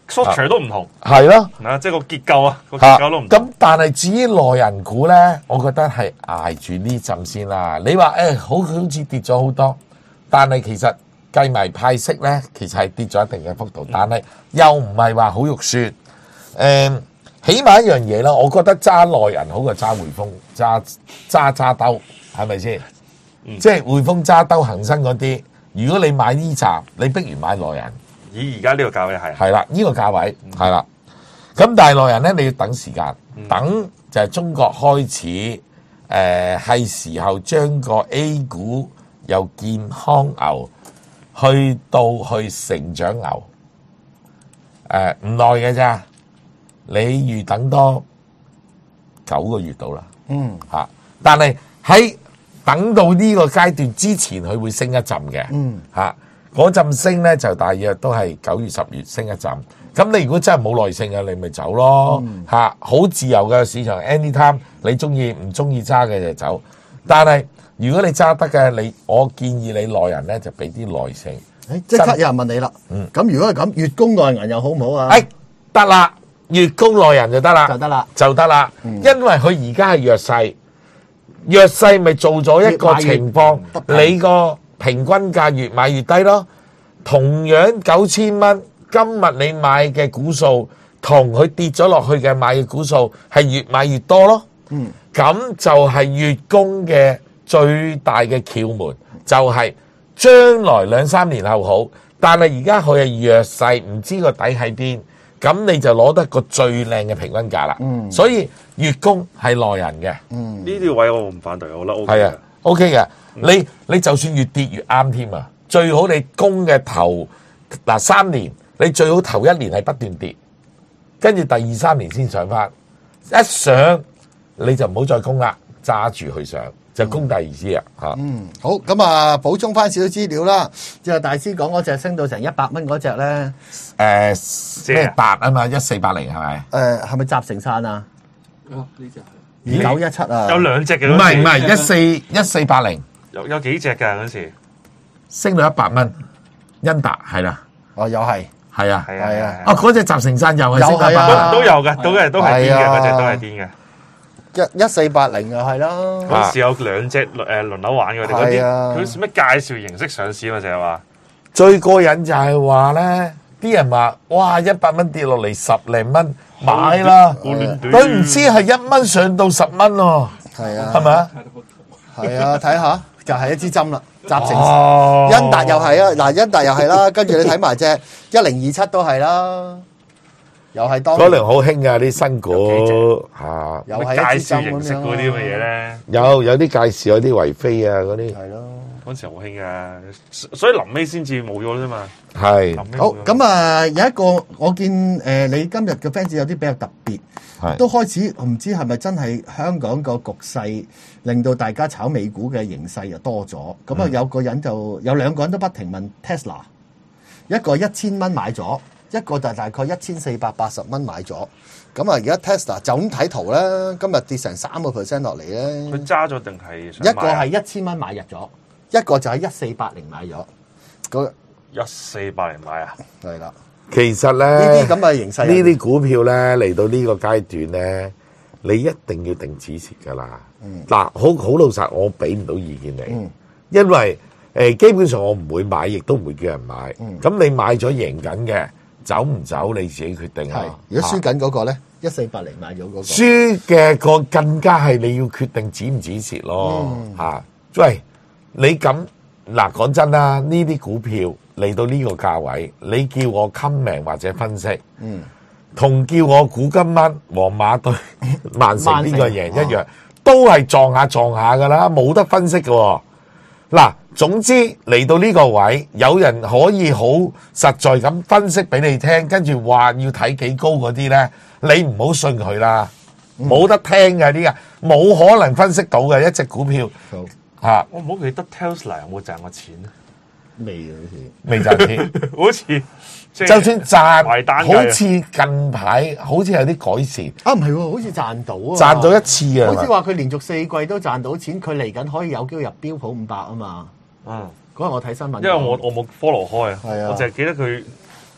structure 都唔同， 係咯， 係啊，即係個結構啊，個結構都唔同。 咁但係至於內人股咧，我覺得係捱住呢陣先啦。你話誒好好似跌咗好多，但係其實計埋派息咧，其實係跌咗一定嘅幅度，但係又唔係話好肉酸。誒、嗯，起碼一樣嘢啦，我覺得揸內人好過揸匯豐，揸揸揸兜，係咪先？嗯、即係匯豐揸兜恒生嗰啲，如果你買呢扎，你不如買內人。 以而家呢個價位係係啦，呢、這個價位係啦。咁但係內人咧，你要等時間，嗯、等就係中國開始誒，係、呃、時候將個 A 股由健康牛去到去成長牛。誒唔耐嘅咋，你預等多九個月到啦。嗯，嚇，但係喺等到呢個階段之前，佢會升一陣嘅。嗯，嚇。嗰陣升咧就大約都係九月十月升一陣，咁你如果真係冇耐性嘅，你咪走咯嚇，好、嗯、自由嘅市場 ，anytime 你中意唔中意揸嘅就走。但係如果你揸得嘅，你我建議你內人咧就俾啲耐性。 誒，即刻有人問你啦，嗯，咁如果係咁，月供內銀又好唔好啊？ 誒，得啦，月供內人就得啦， 就得啦， 就得啦，嗯、因為佢而家係弱勢，弱勢咪做咗一個情況，你個。平均價越買越低咯，同樣九千蚊，今日你買嘅股數同佢跌咗落去嘅買嘅股數係越買越多咯。嗯，咁就係月供嘅最大嘅竅門，就係將來兩三年後好，但係而家佢係弱勢，唔知個底喺邊，咁你就攞得個最靚嘅平均價啦。嗯，所以月供係內人嘅。嗯， 呢啲位我唔反對，我覺得 O K 係啊 ，OK 嘅。你你就算越跌越啱添啊！最好你供嘅頭嗱三年，你最好頭一年係不斷跌，跟住第二三年先上翻。一上你就唔好再供啦，揸住去上就供第二支啊！嚇， 嗯，好咁啊，補充翻少少資料啦。即係大師講嗰隻升到成一百蚊嗰隻咧， 誒咩八啊嘛，一四八零係咪？ 誒係咪集成山啊？哦，呢隻係二九一七啊， 有兩隻嘅， 唔係唔係一四一四八零。 有有幾隻㗎嗰時， 升到一百蚊，恩達係啦， 哦又係， 係啊係啊， 哦嗰隻集成山又係升到一百蚊， 都有嘅，都係都係癲嘅，嗰隻都係癲嘅。 一一四八零又係啦， 嗰時有兩隻誒輪流玩嘅，我哋嗰啲佢咩介紹形式上市嘛，就係話最過癮就係話咧，啲人話哇一百蚊跌落嚟十零蚊買啦，佢唔知係一蚊上到十蚊喎， 係啊， 係咪啊？ 係啊，睇下就係一支針啦，集成恩達又係啊，嗱恩達又係啦，跟住你睇埋隻一零二七都係啦，又係當嗰輪好興噶啲新股嚇， 又係介紹形式嗰啲咁嘅嘢咧， 有有啲介紹有啲維飛啊嗰啲， 係咯， 嗰時好興噶，所以臨尾先至冇咗啫嘛。 係好咁啊，有一個我見誒你今日嘅 fans 有啲比較特別。都開始唔知係咪真係香港個局勢令到大家炒美股嘅形勢又多咗，咁啊、嗯、有個人就有兩個人都不停問 Tesla， 一個一千蚊買咗，一個就大概一千四百八十蚊買咗，咁啊而家 Tesla 就咁睇圖咧，今日跌成三個 percent 落嚟咧， 佢揸咗定係一個係一千蚊買入咗，一個就係一四八零買咗，嗰一四八零買啊， 係啦。 其實咧， 呢啲咁嘅形勢， 呢啲股票咧嚟到呢個階段咧，你一定要定止蝕噶啦。嗱、嗯，好好老實，我俾唔到意見你，嗯、因為誒、呃、基本上我唔會買，亦都唔會叫人買。咁、嗯、你買咗贏緊嘅，走唔走你自己決定啊。 如果輸緊嗰個咧，一四八零買咗嗰個， 輸嘅個更加係你要決定止唔止蝕咯。嚇、嗯，喂，你咁嗱講真啦，呢啲股票。嚟到呢個價位，你叫我襟命或者分析，嗯，同叫我估今晚皇馬對曼城邊個贏一樣，都係撞下撞下噶啦，冇得分析嘅。嗱，總之嚟到呢個位，有人可以好實在咁分析俾你聽，跟住話要睇幾高嗰啲咧，你唔好信佢啦，冇得聽嘅呢個，冇可能分析到嘅一隻股票。嚇， 我唔好記得 Tesla 有冇賺過錢啊？ 未嘅好似， 未賺錢， 好似就算賺，好似近排好似有啲改善。 啊，唔係喎，好似賺到啊， 賺咗一次啊， 好似話佢連續四季都賺到錢，佢嚟緊可以有機會入標普五百啊嘛。嗯，嗰日我睇新聞， 因為我我冇 follow 開啊， 係啊， 我淨係記得佢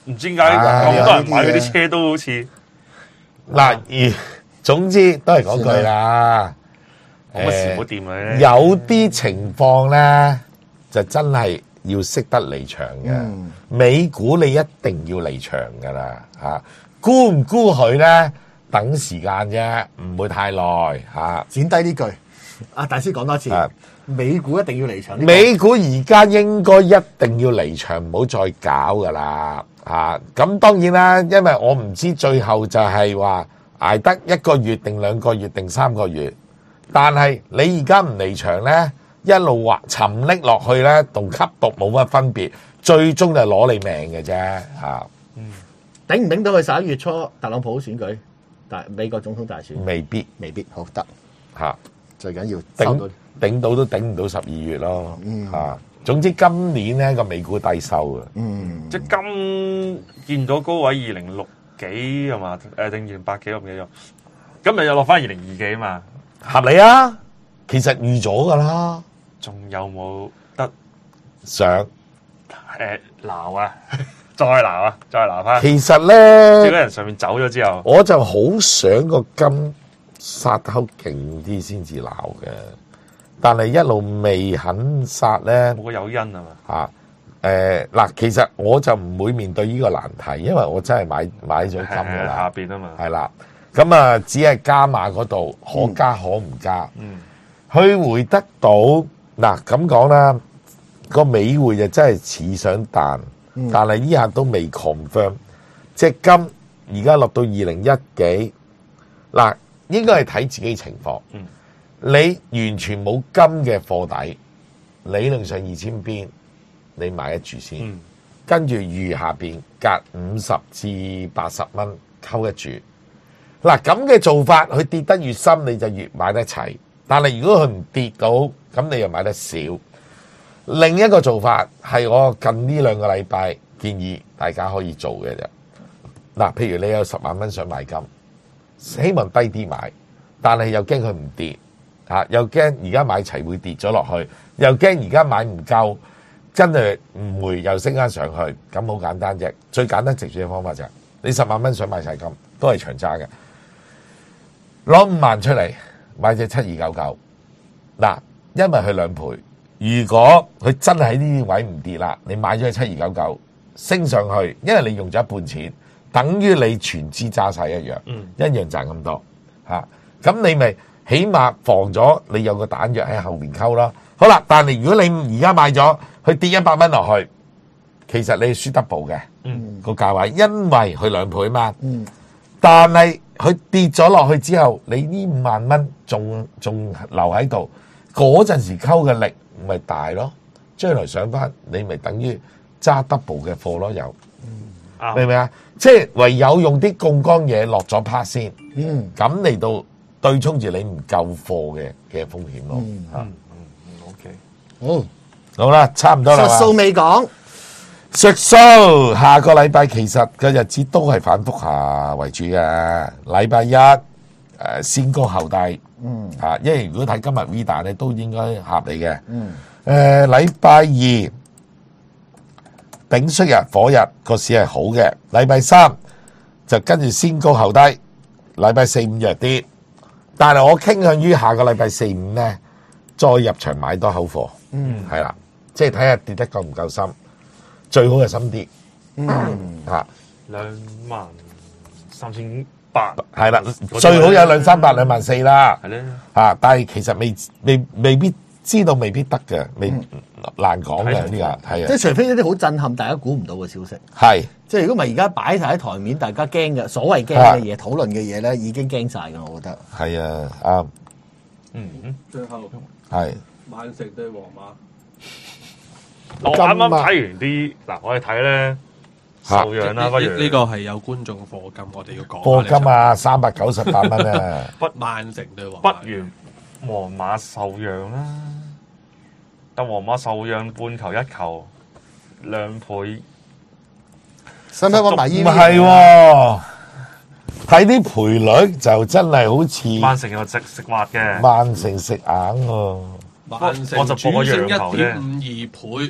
唔知點解咁多人買嗰啲車都好似嗱，而總之都係嗰句啦。 冇乜事冇掂嘅。 有啲情況咧，就真係要識得離場嘅。 嗯美股你一定要離場噶啦嚇，沽唔沽佢咧？等時間啫，唔會太耐嚇。 剪低呢句，阿大師講多次，美股一定要離場。 美股而家應該一定要離場，唔好再搞噶啦嚇。咁當然啦，因為我唔知最後就係話捱得一個月定兩個月定三個月，但係你而家唔離場咧，一路滑沉溺落去咧，同吸毒冇乜分別，最終就係攞你命嘅啫嚇。 嗯，頂唔頂到佢十一月初特朗普選舉？大美國總統大選未必未必好得嚇， 最緊要頂到頂到都頂唔到十二月咯嚇。總之今年咧個美股低收嘅， 嗯， 即係今見到高位二零六幾係嘛？誒定二零八幾我唔記得咗。今日又落翻二零二幾啊嘛， 合理啊！其實預咗噶啦， 仲有冇得上誒鬧啊？再鬧啊！再鬧翻。 其實即係嗰咧， 人上面走咗之後， 我就好想個金殺得勁啲先至鬧嘅，但係一路未肯殺咧冇個誘因係嘛？ 嚇。誒嗱，其實我就唔會面對呢個難題，因為我真係買買咗金㗎係啦， 下邊啊嘛。 係啦。咁啊，只係加碼嗰度可加可唔加。 嗯， 佢回得到嗱咁講啦，個美匯就真係似想彈， 嗯但係依下都未 confirm。隻金而家落到二零一幾，嗱應該係睇自己情況。 嗯， 你完全冇金嘅貨底，理論上二千邊你買一注先， 嗯， 跟住預下邊隔五十至八十蚊溝一注。嗱咁嘅做法，佢跌得越深你就越買得齊。但係如果佢唔跌到，咁你又買得少。另一個做法係我近呢兩個禮拜建議大家可以做嘅啫。嗱，譬如你有十萬蚊想買金，希望低啲買，但係又驚佢唔跌嚇，又驚而家買齊會跌咗落去，又驚而家買唔夠，真係唔會又升翻上去。咁好簡單啫，最簡單直接嘅方法就係你十萬蚊想買晒金，都係長揸嘅。攞五萬出嚟買隻七二九九，嗱，因為佢兩倍。如果佢真係喺呢啲位唔跌啦，你買咗隻七二九九升上去，因為你用咗一半錢，等於你全資揸晒一樣， 嗯， 一樣賺咁多嚇。咁你咪起碼防咗你有個彈藥喺後面溝啦。好啦，但係如果你而家買咗，佢跌一百蚊落去，其實你係輸 double 嘅， 嗯， 個價位，因為佢兩倍嘛， 嗯。 但係佢跌咗落去之後，你呢五萬蚊仲仲留喺度，嗰陣時溝嘅力咪大咯。將來上翻，你咪等於揸 double 嘅貨咯，又、 嗯、 明唔明啊？即係唯有用啲槓桿嘢落咗 part 先， 嗯， 咁嚟到對沖住你唔夠貨嘅嘅風險咯。 嗯嚇、 嗯嗯，OK， 好， 好啦，差唔多啦。 實數未講。 食數下個禮拜其實嘅日子都係反覆下為主嘅。禮拜一誒先高後低， 嗯， 嚇，因為如果睇今日 Vida 咧都應該合理嘅。 嗯， 誒禮拜二丙戌日火日個市係好嘅，禮拜三就跟住先高後低，禮拜四五弱啲，但係我傾向於下個禮拜四五咧再入場買多口貨， 嗯， 係啦，即係睇下跌得夠唔夠深。最好係深啲， 嗯， 嚇兩萬三千八， 係啦，最好有兩三百兩萬四啦， 係咧嚇，但係其實未未未必知道，未必得嘅，未難講嘅呢個係啊， 即係除非一啲好震撼大家估唔到嘅消息， 係即係如果唔係而家擺晒喺台面，大家驚嘅所謂驚嘅嘢、討論嘅嘢咧，已經驚晒㗎，我覺得。 係啊，啱， 嗯， 最後係曼城對皇馬， 我啱啱睇完啲嗱，我哋睇咧受讓啦，不如呢個係有觀眾課金，我哋要講課金啊，三百九十八蚊啊， 不曼城對皇不馬， 如皇馬受讓啦，但皇馬受讓半球一球兩倍， 使唔使揾埋唔依係喎，睇啲賠率就真係好似曼城又食食滑嘅， 曼城食硬喎， 曼城我就報個主勝讓球啫一點五二倍，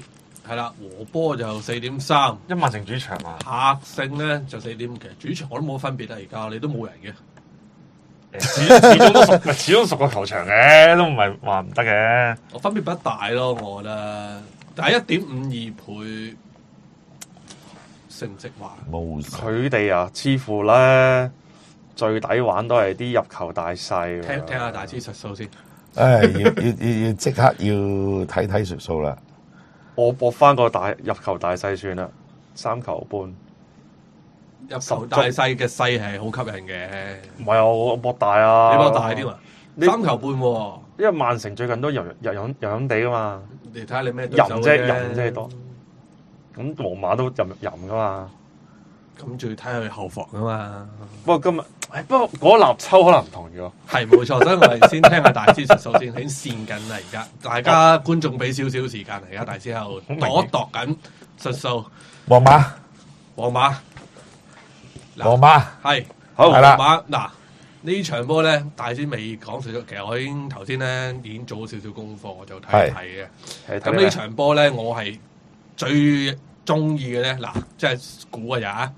係啦，和波就四點三， 一曼城主場啊， 客勝咧就四點，其實主場我都冇分別啦，而家你都冇人嘅。 始始終都熟，始終熟個球場嘅，都唔係話唔得嘅。 我分別不大咯，我覺得。但係一點五二倍，識唔識玩？ 冇佢哋啊，似乎咧最抵玩都係啲入球大細。 聽聽下大師實數先。 誒，要要要要即刻要睇睇術數啦。 我搏翻個大入球大細算啦，三球半。 入球大細嘅細係好吸引嘅。 唔係啊，我搏大啊！ 你搏大啲嘛？三球半喎。 因為曼城最近都遊遊遊遊地噶嘛。 你睇下你咩對手啫？任啫多。咁皇馬都任任噶嘛。 咁仲要睇下佢後防噶嘛。 不過今日，不過嗰立秋可能唔同咗。 係冇錯，所以我哋先聽下大師術數先，已經線緊啦。而家大家觀眾俾少少時間，而家大師喺度度度緊術數。 皇馬， 皇馬， 皇馬係好係啦。 皇馬嗱呢場波咧，大師未講少少，其實我已經頭先咧已經做咗少少功課，我就睇一睇嘅。咁呢場波咧，我係最中意嘅咧，嗱，即係估啊呀，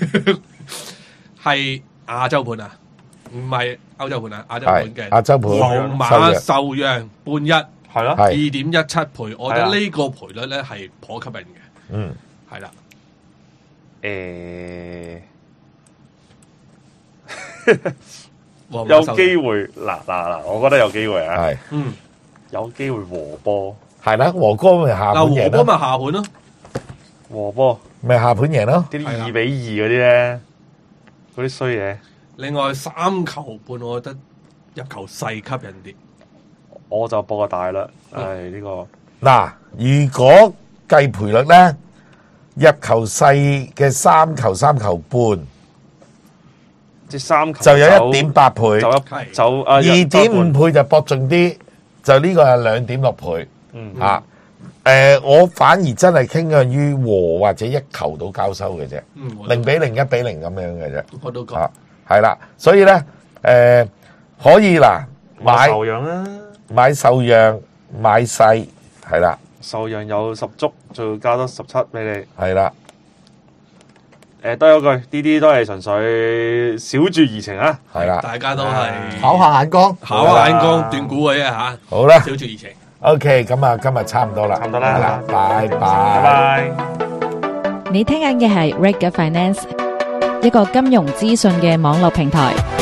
係亞洲盤啊，唔係歐洲盤啊，亞洲盤嘅亞洲盤皇馬受讓半一， 係咯， 二點一七倍，我覺得呢個賠率咧係頗吸引嘅。 嗯， 係啦， 誒，有機會，嗱嗱嗱，我覺得有機會啊， 係， 嗯， 有機會和波， 係啦，和哥咪下盤嗱贏咯， 和波咪下盤咯， 和波， 咪下盤贏咯， 啲二比二嗰啲咧，嗰啲衰嘢。 另外三球半，我覺得入球細吸引啲， 我就博個大啦。唉，呢個嗱，如果計賠率咧，入球細嘅三球三球半即係三球就有一點八倍， 就一係就啊二點五倍就博盡啲，就呢個係兩點六倍。 嗯嚇，誒，我反而真係傾向於和或者一球到交收嘅啫， 嗯，我都零比零、一比零咁樣嘅啫。 我都覺啊，係啦，所以咧，誒可以嗱買受讓啦， 買受讓買細，係啦， 受讓有十足，就加多十七俾你。 係啦， 誒，都有句，呢啲都係純粹小注怡情啊。 係啦， 大家都係考下眼光。 考下眼光斷估嘅啫嚇， 好啦小注怡情。 ，OK，咁啊，今日差唔多啦， 差唔多啦好啦，拜拜拜。 拜。 你聽緊嘅係 Reg Finance，一個金融資訊嘅網絡平台。